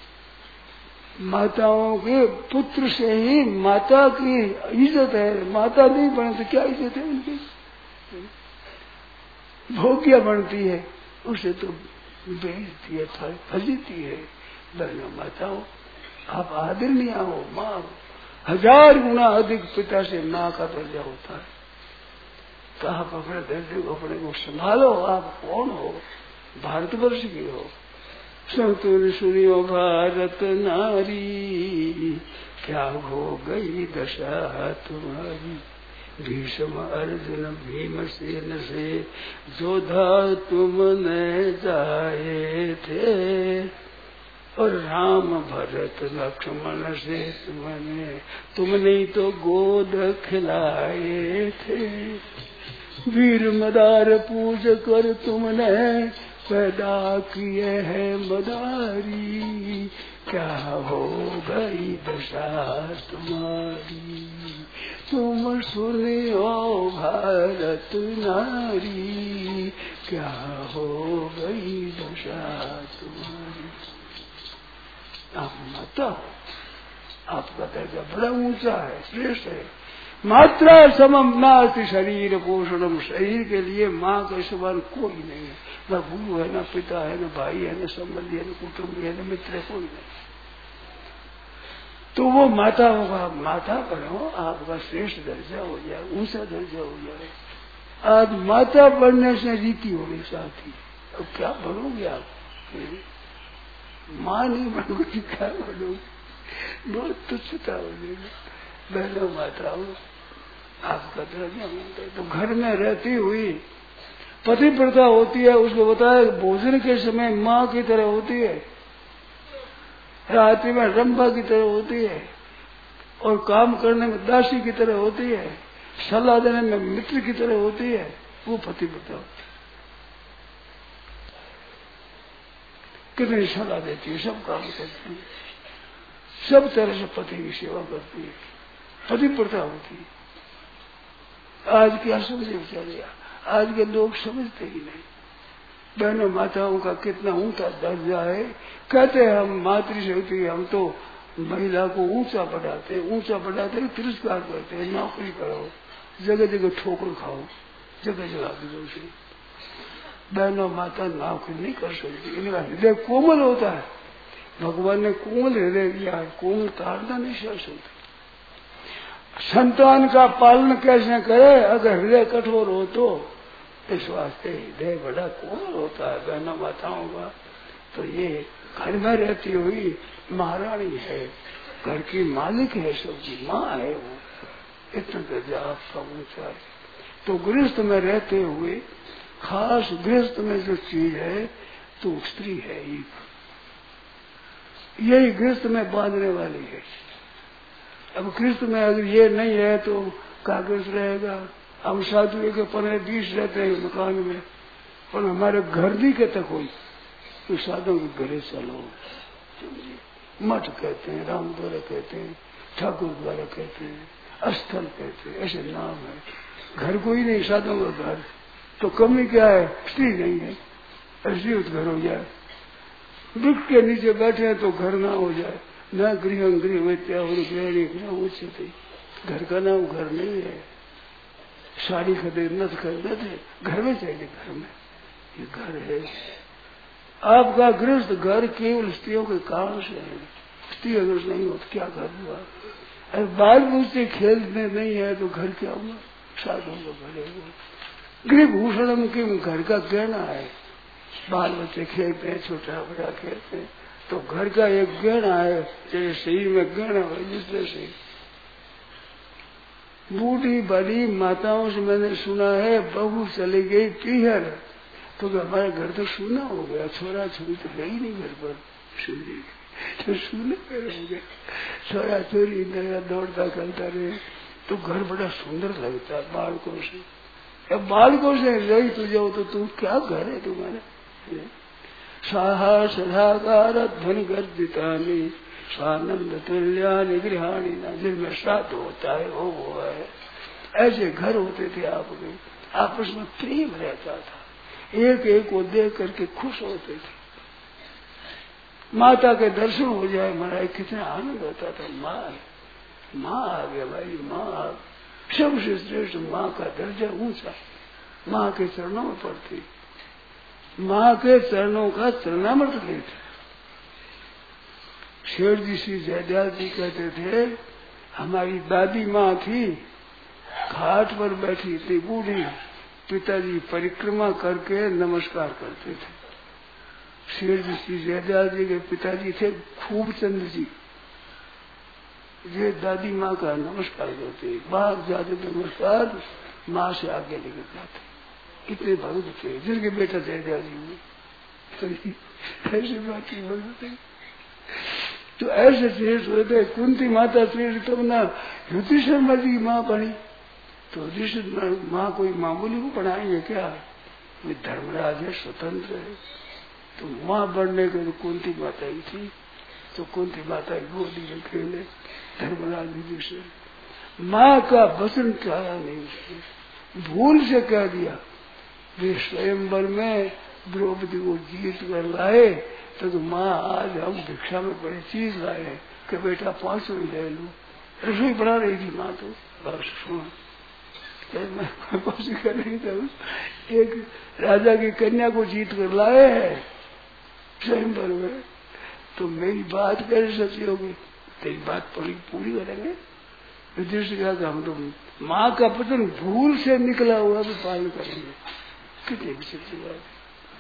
Speaker 2: माताओं के पुत्र से ही माता की इज्जत है, माता नहीं बने तो क्या इज्जत है उनकी। भोग्या बनती है उसे तो बेइज्जती है, फजीती है। बहनों माताओं आप आदरणीय हो, माँ हजार गुना अधिक पिता से माँ का दर्जा होता है। तो आप अपने दर्जे को अपने को संभालो। आप कौन हो, भारतवर्ष की हो। संतुल सुनियो भारत नारी, क्या हो गई दशा तुम्हारी। भीष्म अर्जुन भीमसेन से जोधा तुमने जाए थे, और राम भरत लक्ष्मण से तुमने तुमने तो गोद खिलाए थे। वीर मदार पूज कर तुमने पैदा किए है मदारी, क्या हो गई दशा तुम्हारी। तुम सुनियो भारत नारी, क्या हो गई दशा तुम्हारी। आप माता हो, आपका दर्जा बड़ा ऊंचा है, श्रेष्ठ है। मात्रा समम नास्ति शरीर पोषणम, शरीर के लिए माँ के समान कोई नहीं है। न गुरु है, न पिता है, न भाई है, न संबंधी है, न कुटुंबी है, न मित्र है, कोई नहीं। तो वो माता होगा, माता बनो, आपका श्रेष्ठ दर्जा हो जाए, ऊंचा दर्जा हो जाए। आज माता बनने से रीति होनी चाहती है, अब क्या बनोगे आप। माँ नहीं बनोगी, क्या बनोगी, बहुत तुच्छता हो जाएगी। बहनों माताओं आपका दर्जा मिलता है। तो घर में रहती हुई पति प्रथा होती है, उसको बताया भोजन के समय माँ की तरह होती है, रात्रि में रंभा की तरह होती है, और काम करने में दासी की तरह होती है, सलाह देने में मित्र की तरह होती है। वो पति प्रथा होती है। कितनी सलाह देती है, सब काम करती है, सब तरह से पति की सेवा करती है, पति प्रथा होती है। आज क्या समझे बेचारे, आज के लोग समझते ही नहीं। बहनों माताओं का कितना ऊंचा दर्जा है। कहते हैं हम मातृशक्ति, हम तो महिला को ऊंचा बढ़ाते ऊंचा बढ़ाते तिरस्कार करते हैं। नौकरी करो, जगह जगह ठोकर खाओ, जगह जगह विरोधी। बहनों माता नौकरी नहीं कर सकती, इनका हृदय कोमल होता है। भगवान ने कोमल हृदय दिया है, कोमल ताड़ना नहीं सह सकती। संतान का पालन कैसे करे अगर हृदय कठोर हो तो। इस वास्ते हृदय बड़ा कोमल होता है बहनों माताओं का। तो ये घर में रहती हुई महारानी है, घर की मालिक है, सबकी माँ है वो। इतना दर्जा आपका ऊंचा है। तो गृहस्थ में रहते हुए खास गृहस्थ में जो चीज है तो स्त्री है, यही गृहस्थ में बांधने वाली है। अब गृहस्थ में अगर ये नहीं है तो कागज रहेगा। हम साधु के पंद्रह बीस रहते हैं मकान में, पर हमारे घर भी के तक हो तो साधु के घरे चलो। मठ कहते हैं, राम द्वारा कहते हैं, ठाकुर द्वारा कहते हैं, अस्थल कहते हैं, ऐसे नाम है। घर कोई नहीं, साधु का घर। तो कमी क्या है? स्त्री नहीं है, ऐसी घर हो जाए। वृक्ष के नीचे बैठे हैं तो घर ना हो जाए। न गृह गृह विद्या और गृह उच्चते, घर का नाम घर नहीं है। साड़ी खरीदे नथ खरीदे थे, घर में चाहिए, घर में ये घर है। आपका गृहस्थ घर केवल स्त्रियों के कारण से है। स्त्री अगर नहीं हो तो क्या घर हुआ? अरे बाल बच्चे खेलने नहीं है तो घर क्या हुआ? साधु को घर हुआ। गृह भूषण के घर का गहना है। बाल बच्चे खेलते हैं, छोटा बड़ा खेलते हैं, तो घर का एक गहना है। जैसे शरीर में गहना हो, दूसरे से बूढ़ी बड़ी माताओं से मैंने सुना है, बहू चली गई पीहर तो हमारा घर तो सूना हो गया। छोरा छोरी तो गई नहीं घर पर, सुनी तो सूने पर हो गया। छोरा छोरी नया दौड़ता करता रहे तो घर बड़ा सुंदर लगता है बालकों से। अब बालकों से रही तो जाओ तो तू क्या घर है तुम्हारा? साहा सदाकार ध्वनि गर्जितानी स्वानंद तुल्यानि गृहाणी ना, जिनमें श्राद्ध होता है वो वो है। ऐसे घर होते थे आपके, आपस में प्रेम रहता था, एक एक को देख करके खुश होते थे। माता के दर्शन हो जाए महाराज कितना आनंद होता था। माँ माँ आ गया भाई, माँ सबसे श्रेष्ठ माँ का दर्जा ऊंचा, माँ के चरणों में पड़ती, माँ के चरणों का चरणामृत लेते। शेर जी श्री जयदयाल जी कहते थे हमारी दादी माँ थी, घाट पर बैठी थी बूढ़ी, पिताजी परिक्रमा करके नमस्कार करते थे। शेर जी श्री जयदयाल जी के पिताजी थे खूब चंद जी, ये दादी माँ का नमस्कार करते, बाहर जाते नमस्कार माँ से आगे लेकर जाते। इतने भक्त थे जिनके बेटा जयदयाल जी हुए, ऐसी बात की भक्त थे। तो ऐसे श्रेष्ठ होते। कुंती माता श्रेष्ठ तब ना युधिष्ठिर जी की माँ बनी, तो युधिष्ठिर माँ कोई मामूली को पढ़ाएंगे क्या? वे धर्मराज है, स्वतंत्र है, तो माँ बढ़ने के तो कुंती माता ही थी। तो कुंती माता की गोदी में खेले धर्मराज युधिष्ठिर। माँ का वचन टाला नहीं उसने, भूल से कह दिया। वे स्वयंवर में द्रौपदी को जीत कर लाए तो, तो माँ आज हम भिक्षा में बड़ी चीज लाए हैं कि बेटा पांच सौ ले लो। रसोई बना रही थी माँ, तो बस सुन मैं कोशिश कर रही था, एक राजा की कन्या को जीत कर लाए है स्वयंवर में, तो मेरी बात कैसे सच्ची होगी? तेरी बात पूरी पूरी करेंगे। युधिष्ठिर का हम तो माँ का वचन भूल से निकला हुआ भी पालन करेंगे। कितनी विचित्र बात है।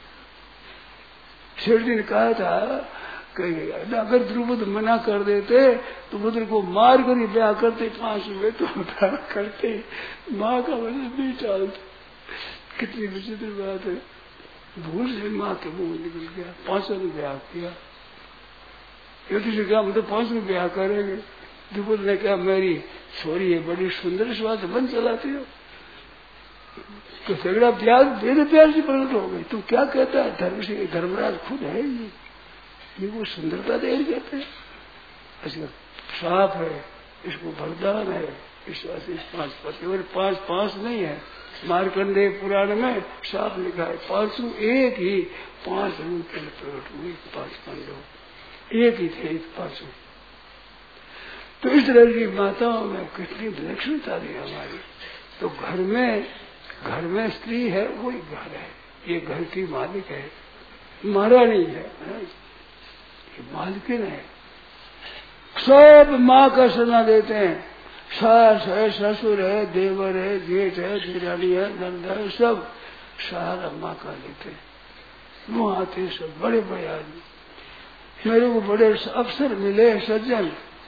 Speaker 2: शेर जी ने कहा था कि अगर द्रुपद मना कर देते तो पुत्र को मार कर ही ब्याह करते, पांच रुपए तो ब्याह करते, माँ का वचन नहीं टालते। कितनी विचित्र बात है। भूल से माँ के मुंह निकल गया, पांच सौ में ब्याह किया। युद्धि से कहा मतलब पांच में ब्याह करेंगे। द्रुपद ने कहा मेरी छोरी है बड़ी सुंदर स्वाद बन चलाती हो, तो झगड़ा प्यार मेरे प्यार से प्रकट हो गई। तू क्या कहता है? धर्म से धर्मराज खुद है ये, ये वो सुंदरता देर कहते हैं। इसका साफ है, इसको वरदान है, इस वास्ते पांच पति और पांच पांच नहीं है। मार्कंडेय पुराण में साफ लिखा है पांचों एक ही पांच रूप में प्रकट हुए, पांच पांडव एक ही थे पांचों। तो इस तरह की माताओं में कितनी विलक्षणता थी हमारी। तो घर में घर में स्त्री है वही घर है, ये घर की मालिक है, महारानी है, ये मालकिन है। सब माँ का सना देते हैं, सास है, ससुर है, देवर है, जेठ है, देरानी है, नंद है, सब सारा माँ का लेते हैं। वो आते सब बड़े बड़े आदमी। मेरे को बड़े अफसर मिले सज्जन,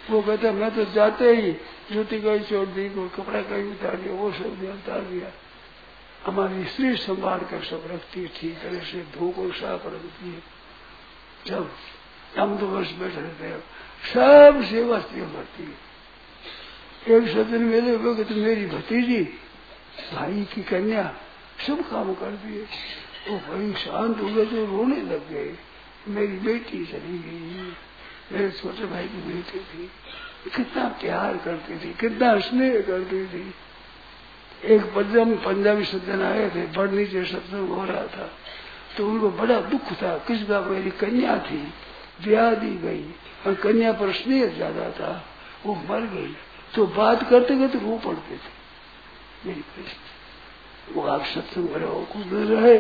Speaker 2: वो कहता मैं तो जाते ही जूती कहीं छोड़ दी, कोई कपड़ा कहीं उतार दिया, वो सब दिया उतार दिया। हमारी स्त्री संभाल कर सब रखती है, ठीक तरह से धो को साफ रखती है। जब हम तो बस बैठे रहते हैं, सब सेवा स्त्री करती है। एक सदन मेरे वक्त तो मेरी भतीजी भाई की कन्या सब काम कर दिए। वो बड़ी शांत हो गए तो रोने लग गए, मेरी बेटी चली गई, मेरे छोटे भाई की बेटी थी, कितना प्यार करती थी, कितना स्नेह करती थी। एक पंजाबी पंजाबी सज्जन आए थे, बड़ नीचे सत्संग हो रहा था, तो उनको बड़ा दुख था। किसका? मेरी कन्या थी, ब्याह दी गई और कन्या पर स्नेह ज्यादा था, वो मर गई। तो बात करते करते रो पड़ते थे मेरी बेटी। वो आप सत्संग में रहो, कुछ रहे,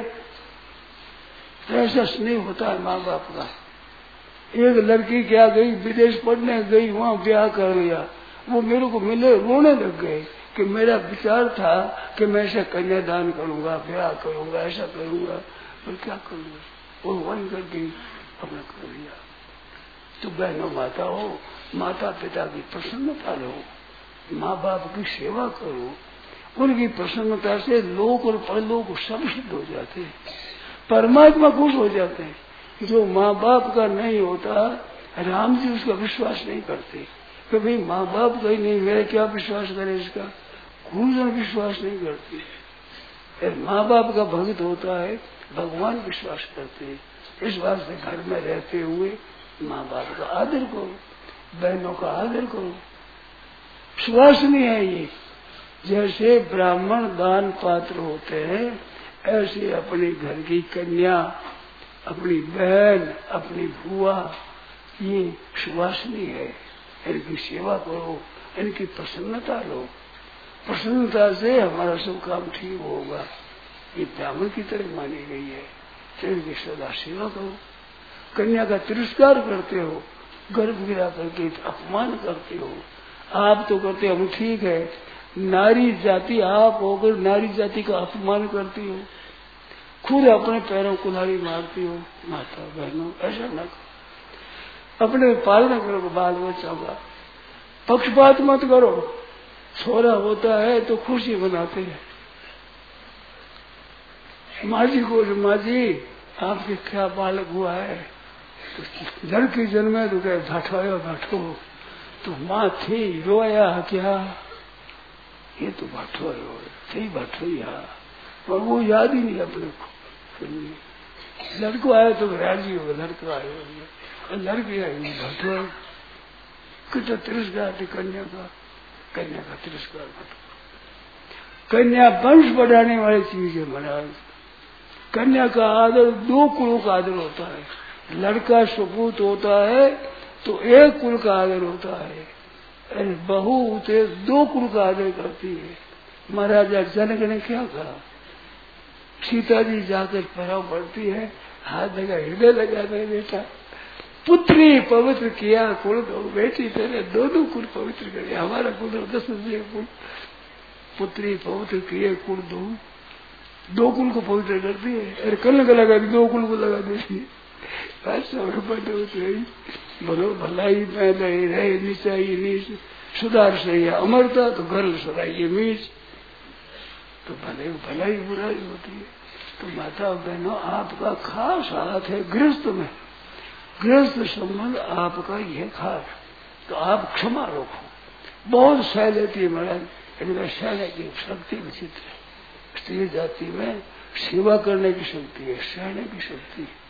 Speaker 2: ऐसा स्नेह होता है माँ बाप का। एक लड़की क्या गई, विदेश पढ़ने गई, वहां ब्याह कर लिया। वो मेरे को मिले, रोने लग गए कि मेरा विचार था कि मैं ऐसा कन्यादान करूंगा, ब्याह करूंगा, ऐसा करूंगा, पर क्या करूंगा। वो वन करके अपना कर लिया। तो बहनों माता हो, माता पिता की प्रसन्नता लो, माँ बाप की सेवा करो, उनकी प्रसन्नता से लोक और परलोक सब सिद्ध हो जाते हैं, परमात्मा खुश हो जाते हैं। जो माँ बाप का नहीं होता, राम जी उसका विश्वास नहीं करते कि भाई माँ बाप का ही नहीं, मेरा क्या विश्वास करे इसका, गुरुजन विश्वास नहीं करते। माँ बाप का भक्त होता है, भगवान विश्वास करते हैं। इस बात से घर में रहते हुए माँ बाप का आदर करो, बहनों का आदर करो। सुवासनी है ये, जैसे ब्राह्मण दान पात्र होते हैं, ऐसे अपने घर की कन्या, अपनी बहन, अपनी बुआ, ये सुवासनी है। इनकी सेवा करो, इनकी प्रसन्नता लो, प्रसन्नता से हमारा सब काम ठीक होगा। ये ब्राह्मण की तरह मानी गई है, तो इनकी सदा सेवा करो। कन्या का तिरस्कार करते हो, गर्भ गिरा करके अपमान करते हो, आप तो करते हम ठीक है, नारी जाति आप होकर नारी जाति का अपमान करती हो, खुद अपने पैरों कुल्हाड़ी मारती हो। माता बहनों ऐसा न करो, अपने पालन करो बाल बच्चों का, पक्षपात मत करो। छोरा होता है तो खुशी मनाते हैं, माँ जी को, माँ जी आपके क्या बालक हुआ है, तो लड़की जन्मे तो क्या बैठो बैठो, तो माँ थी रोया क्या, ये तो बैठो रो थी बैठो यहाँ, और वो याद ही नहीं अपने को। लड़को आया तो राजी होगा, लड़का आया होगा, लड़की आई बैठो, कितना तिरस्कार थी कन्या का, कन्या का तिरस्कार मत। कन्या वंश बढ़ाने वाली चीज है महाराज। कन्या का आदर दो कुलों का आदर होता है, लड़का सपूत होता है तो एक कुल का आदर होता है, अरे बहू होते दो कुल का आदर करती है। महाराजा जनक ने क्या कहा, सीता जी जाकर पैराव पड़ती है, हाथ लगा हृदय लगा दे बेटा, पुत्री पवित्र किया कुल दो, बेटी तेरे दोनों कुल पवित्र करे, हमारा कुल दस कुल, पुत्री पवित्र किए कुल दो, दो कुल को पवित्र करती है। अरे कल का लगा दी, दो कुल को लगा देती है। भलो भलाई में रहे रहे निचाई नीच, सुधार सही अमरता तो घर सुधाइए मीच, तो भले भलाई बुराई होती है। तो माता बहनों आपका खास हाथ है गृहस्थ में, गृहस्थ संबंध आपका ही है खास, तो आप क्षमा रखो। बहुत सह लेती है महाराज, इनमें सहने की शक्ति विचित्र है। स्त्री जाति में सेवा करने की शक्ति है, सहने की शक्ति है,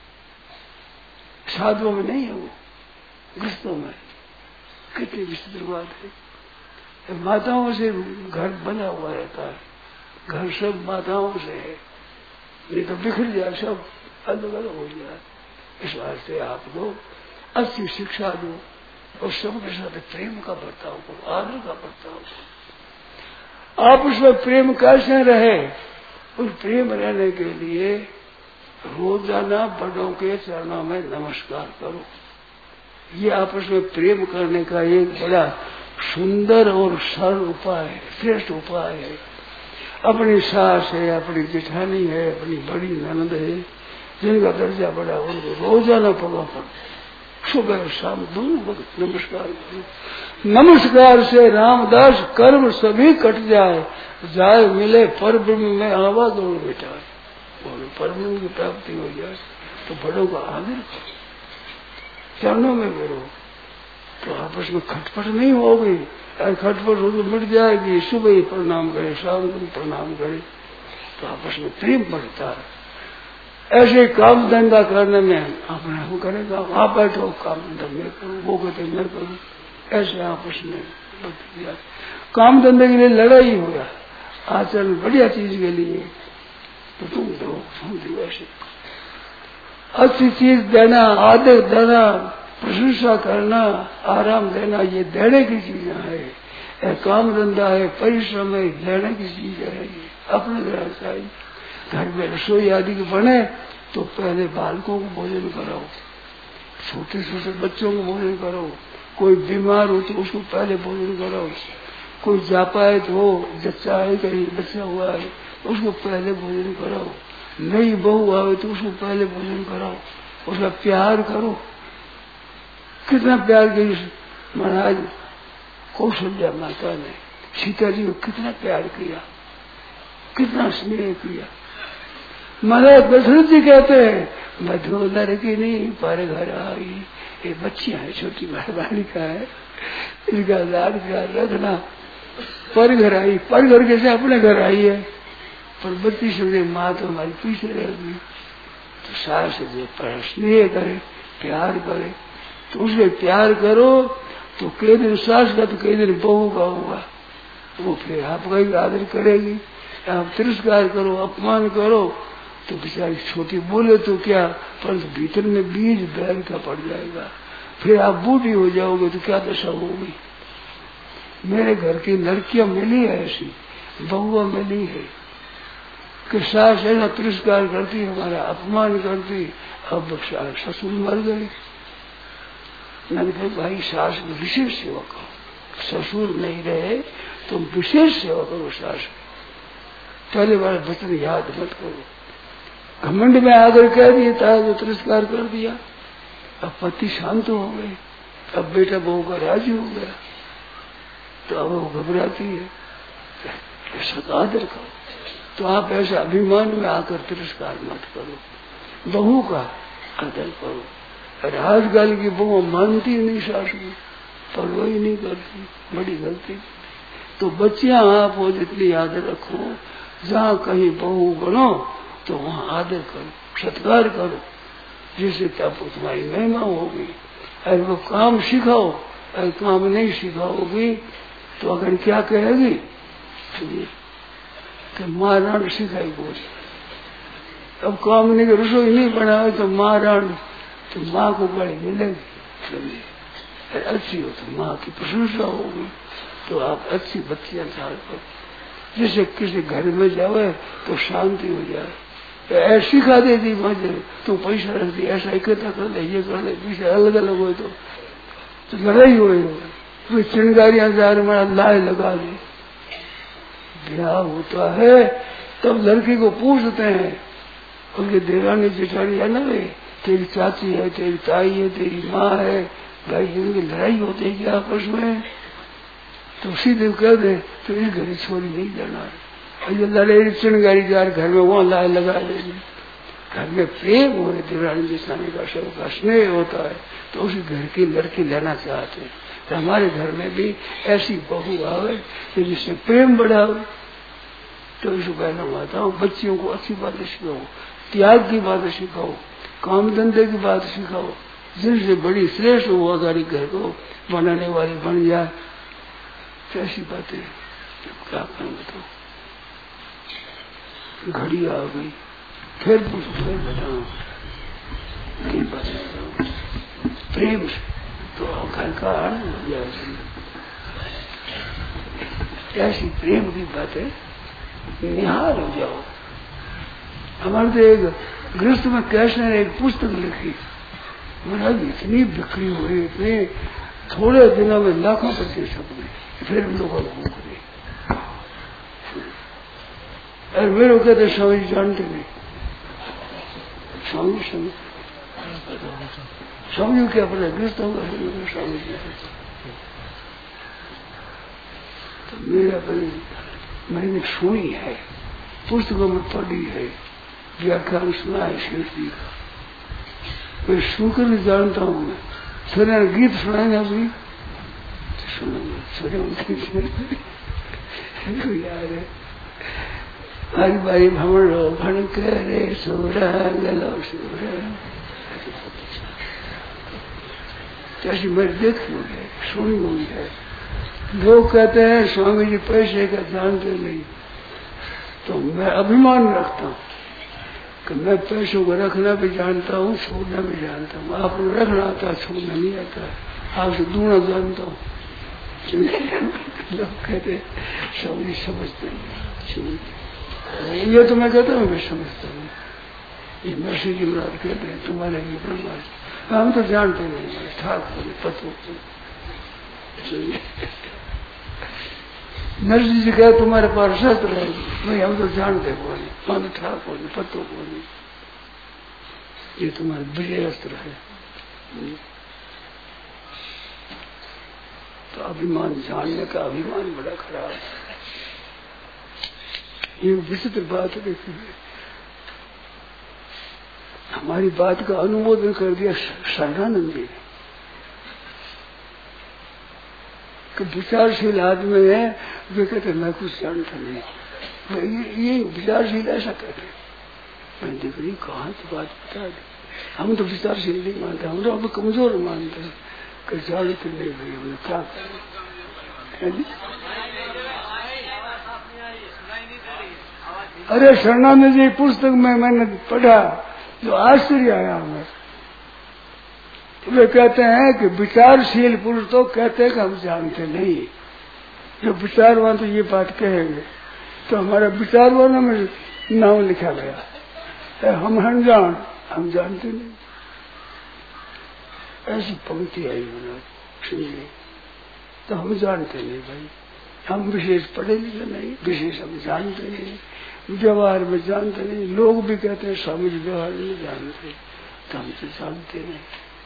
Speaker 2: साधुओं में नहीं है, वो गृहस्थों में। कितनी विचित्र बात है। माताओं से घर बना हुआ रहता है, घर सब माताओं से है, नहीं तो बिखर जाए, सब अलग अलग हो जाए। इस वास्ते आप दो अच्छी शिक्षा दो और सबके साथ प्रेम का बर्ताव करो, आदर का बर्ताव करो। आप उसमें प्रेम कैसे रहे, उस प्रेम रहने के लिए रोजाना बड़ों के चरणों में नमस्कार करो। ये आपस में प्रेम करने का एक बड़ा सुंदर और सरल उपाय है, श्रेष्ठ उपाय है। अपनी सास है, अपनी जेठानी है, अपनी बड़ी ननद है, जिनका दर्जा बड़ा, उनको रोजाना पगा पड़ो, सुबह शाम दोनों वक्त नमस्कार करो। नमस्कार से रामदास कर्म सभी कट जाए, जाए मिले पर ब्रह्म में आवा दौड़ बेटा, बोलो पर ब्रह्म की प्राप्ति हो जाए। तो बड़ों का आदर करो, चरणों में करो, तो आपस में खटपट नहीं होगी। अगर खटपट हो तो मिट जाएगी। सुबह ही प्रणाम करे, शाम को प्रणाम करे, तो आपस में प्रेम बढ़ता है। ऐसे काम धंधा करने में अपने हम करेगा, आप बैठो काम धंधा मैं करूँ, वो कहते मैं करूँ, ऐसे आपस में बढ़ काम धंधे के लिए लड़ाई हुआ, आचरण बढ़िया चीज के लिए तो तुम दो हम दो। ऐसे अच्छी चीज देना, आदर देना, प्रशंसा करना, आराम देना, ये देने की चीजें है। काम धंधा है, परिश्रम है, लेने की चीज है। ये अपने घर चाहिए। घर में रसोई आदि के बने तो पहले बालकों को भोजन कराओ, छोटे छोटे बच्चों को भोजन कराओ। कोई बीमार हो तो उसको पहले भोजन कराओ। कोई जापायत हो, जच्चा है कहीं बच्चा हुआ है तो उसको पहले भोजन कराओ। नई बहू आवे तो उसको पहले भोजन कराओ, उसका प्यार करो। कितना प्यार किया महाराज कौशल्या माता ने सीता जी को, कितना प्यार किया, कितना स्नेह किया। महाराज दशरथ जी कहते हैं मधुनर की नहीं पर घर आई, ये बच्चियां है छोटी मेहरबानी का है, इसका लाड प्यार रखना। पर घर आई, पर घर कैसे अपने घर आई है, पर बच्ची समझे माँ तो हमारी पीछे रहेगी। तो सास जो पर स्नेह करे, प्यार करे, तो उसमें प्यार करो तो कई दिन सास का तो कई दिन बहू का होगा। वो फिर आपका ही आदर करेगी। आप तिरस्कार करो, अपमान करो तो बेचारी छोटी बोले तो क्या, परंतु भीतर में बीज बैल का पड़ जाएगा। फिर आप बूढ़ी हो जाओगे तो क्या दशा होगी। मेरे घर की लड़कियां मिली है, ऐसी बहुआ मिली है कि सास ऐसा तिरस्कार करती, हमारा अपमान करती। अब ससुर मर गए, मैंने कहा भाई सास में विशेष सेवा करो, ससुर नहीं रहे तो विशेष सेवा करो सास। पहले वाला वचन याद मत करो। घमंड में आकर कह दिया था जो तिरस्कार कर दिया। अब पति शांत हो गए, अब बेटा बहू का राजी हो गया, तो अब वो घबराती है। ऐसा आदर करो। तो आप ऐसा अभिमान में आकर तिरस्कार मत करो, बहू का आदर करो। और आजकल की बहू मानती नहीं सास में, परवाह ही नहीं करती, बड़ी गलती। तो बच्चियां आप हो जितनी आदर रखो, जहाँ कहीं बहू बनो तो वहाँ आदर करो, सत्कार करो, जिससे तब तुम्हारी महिमा होगी। अगर वो काम सिखाओ, अगर काम नहीं सिखाओगी तो अगर क्या कहेगी कि माँ राण सिखाई बोली। अब काम नहीं, रसोई नहीं बनाओ तो माँ राण, तो माँ को बड़ी मिलेगी। अच्छी हो तो माँ की प्रशंसा होगी। तो आप अच्छी बच्चियां चाल करो, जिससे किसी घर में जावे तो शांति हो जाए। तो ऐसी खा देती माँ तो पैसा रख दी, ऐसा इकट्ठा कर दे, ये कर दे, पीछे अलग अलग हो तो, तो लड़ाई हो गई। चिंगारियां जा रही, हमारा लाए लगा दे। ब्याह होता है तब लड़की को पूछते हैं, उनके देवानी जेठानी है ना, वे तेरी चाची है, तेरी ताई है, तेरी माँ है, भाई इनकी लड़ाई होती है क्या आपस में, तो सीधे कह दे तो इस घर छोरी नहीं जाना है। ये लड़े चिंगारी जा रही घर में, वहाँ लाए लगा देगी। घर में प्रेम हो, देवरानी जेठानी का सबका स्नेह होता है, तो उसी घर की लड़की लेना चाहते हैं। तो हमारे घर में भी ऐसी बहू आवे जिससे प्रेम बढ़ाओ। तो इस कहना माताओं, बच्चियों को अच्छी बातें सिखाओ, त्याग की बातें सिखाओ, काम धंधे की बात सिखाओ, जिनसे बड़ी श्रेष्ठ वो अगाड़ी घर को बनाने वाले बन जाए। तो ऐसी बातें क्या करें बताओ। घड़ी आ गई, फिर फिर बताओ की बात प्रेम से तो घर का आनंद हो जाए। ऐसी प्रेम की बातें निहार हो जाओ। हमारे तो एक गृहस्थ में कृष्ण ने एक पुस्तक लिखी, महाराज इतनी बिक्री हुई, इतने थोड़े दिनों में लाखों प्रतिशत में, फिर हम लोगों को भूख गई। और मेरे कहते स्वामी जानते नहीं, स्वामी स्वामी स्वामी जी क्या पता गृहस्थ होगा स्वामी जी। तो मेरा मैंने सुनी है, पुस्तकों में पढ़ी है, व्याख्यान सुना है शेष जी का, मैं सुनकर भी जानता हूँ। मैं सूर्य गीत सुनाएंगे अभी सुनेंगे, सूर्य याद है हरी बारी भमरो भण करे सूरा गलो सूरा, कैसी मेरी देखी हुई है, सुनी हुई है। लोग कहते हैं स्वामी जी पैसे का जानते नहीं, तो मैं अभिमान रखता हूँ कि मैं पैसों को रखना भी जानता हूँ, छोड़ना भी जानता हूँ। आपको रखना आता है, छोड़ना नहीं आता है, आपसे दूना जानता हूँ। लोग कहते हैं स्वामी जी समझते नहीं, ये तो मैं कहता हूँ मैं समझता हूँ। ये मर्सी जी महाराज कहते हैं तुम्हारे ये ब्रह्मा, हम तो जानते नहीं, ठाकुर पतो नरसिंह जी कहे तुम्हारे पास शस्त्र है, नहीं हम तो जानते बोले, हम ठाकुर पतो बोले, ये तुम्हारे विजय अस्त्र है। तो अभिमान जानने का अभिमान बड़ा खराब है। ये विचित्र बात है। देखिए हमारी बात का अनुमोदन कर दिया शरणानंद जी ने कि विचारशील आदमी है, वे कहते मैं कुछ जानता नहीं। ये, ये विचारशील ऐसा कहते, मैं देख रही कहाँ की बात बता दी। हम तो विचारशील नहीं मानते, हम तो अब कमजोर मानते हैं कि जानते नहीं भाई हमने क्या करें। अरे शरणानंद जी पुस्तक में मैंने पढ़ा जो आश्चर्य आया हमें। वे कहते हैं कि विचारशील पुरुष तो कहते हैं कि हम जानते नहीं, जो विचारवान तो ये बात कहेंगे। तो हमारा विचारवानों में नाम लिखा गया, हम अनजान, हम जानते नहीं। ऐसी पंक्ति आई सुनिए, तो हम जानते नहीं भाई, हम विशेष पढ़े लिखे नहीं, विशेष हम जानते नहीं, व्यवहार में जानते नहीं। लोग भी कहते हैं स्वामी जी व्यवहार नहीं जानते, तो हम तो जानते नहीं।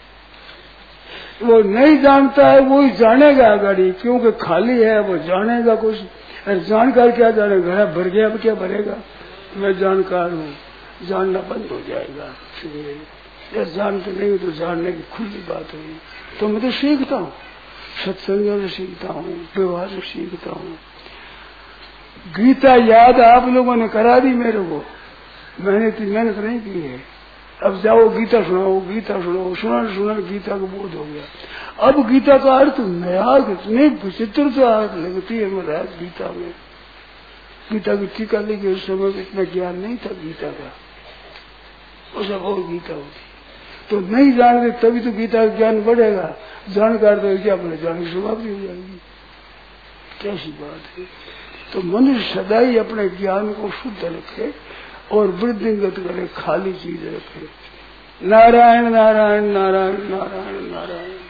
Speaker 2: वो नहीं जानता है वो ही जानेगा आगाड़ी, क्योंकि खाली है, वो जानेगा कुछ। अरे जानकार क्या जानेगा, घड़ा भर गया अब क्या भरेगा। मैं जानकार हूँ, जानना बंद हो जाएगा। जब जानते नहीं तो जानने की खुली बात है। तो मैं तो सीखता हूँ, सत्संगों से सीखता हूँ, व्यवहार से सीखता हूँ। गीता याद आप लोगों ने करा दी मेरे को, मैंने इतनी मेहनत नहीं की है। अब जाओ गीता सुनाओ, गीता सुनाओ, सुना सुना गीता को बोध हो गया। अब गीता का अर्थ नया कितने विचित्र तो अर्थ लगती है महाराज गीता में। गीता की टीका लिखी उस समय इतना ज्ञान नहीं था गीता का, वो सब और गीता होती। तो नहीं जानते तभी तो गीता का ज्ञान बढ़ेगा, जानकार तो क्या अपने जान की समाप्ति हो जाएगी। कैसी बात है। तो मनुष्य सदाई अपने ज्ञान को शुद्ध रखे और वृद्धिंगत करे, खाली चीज रखे। नारायण नारायण नारायण नारायण नारायण।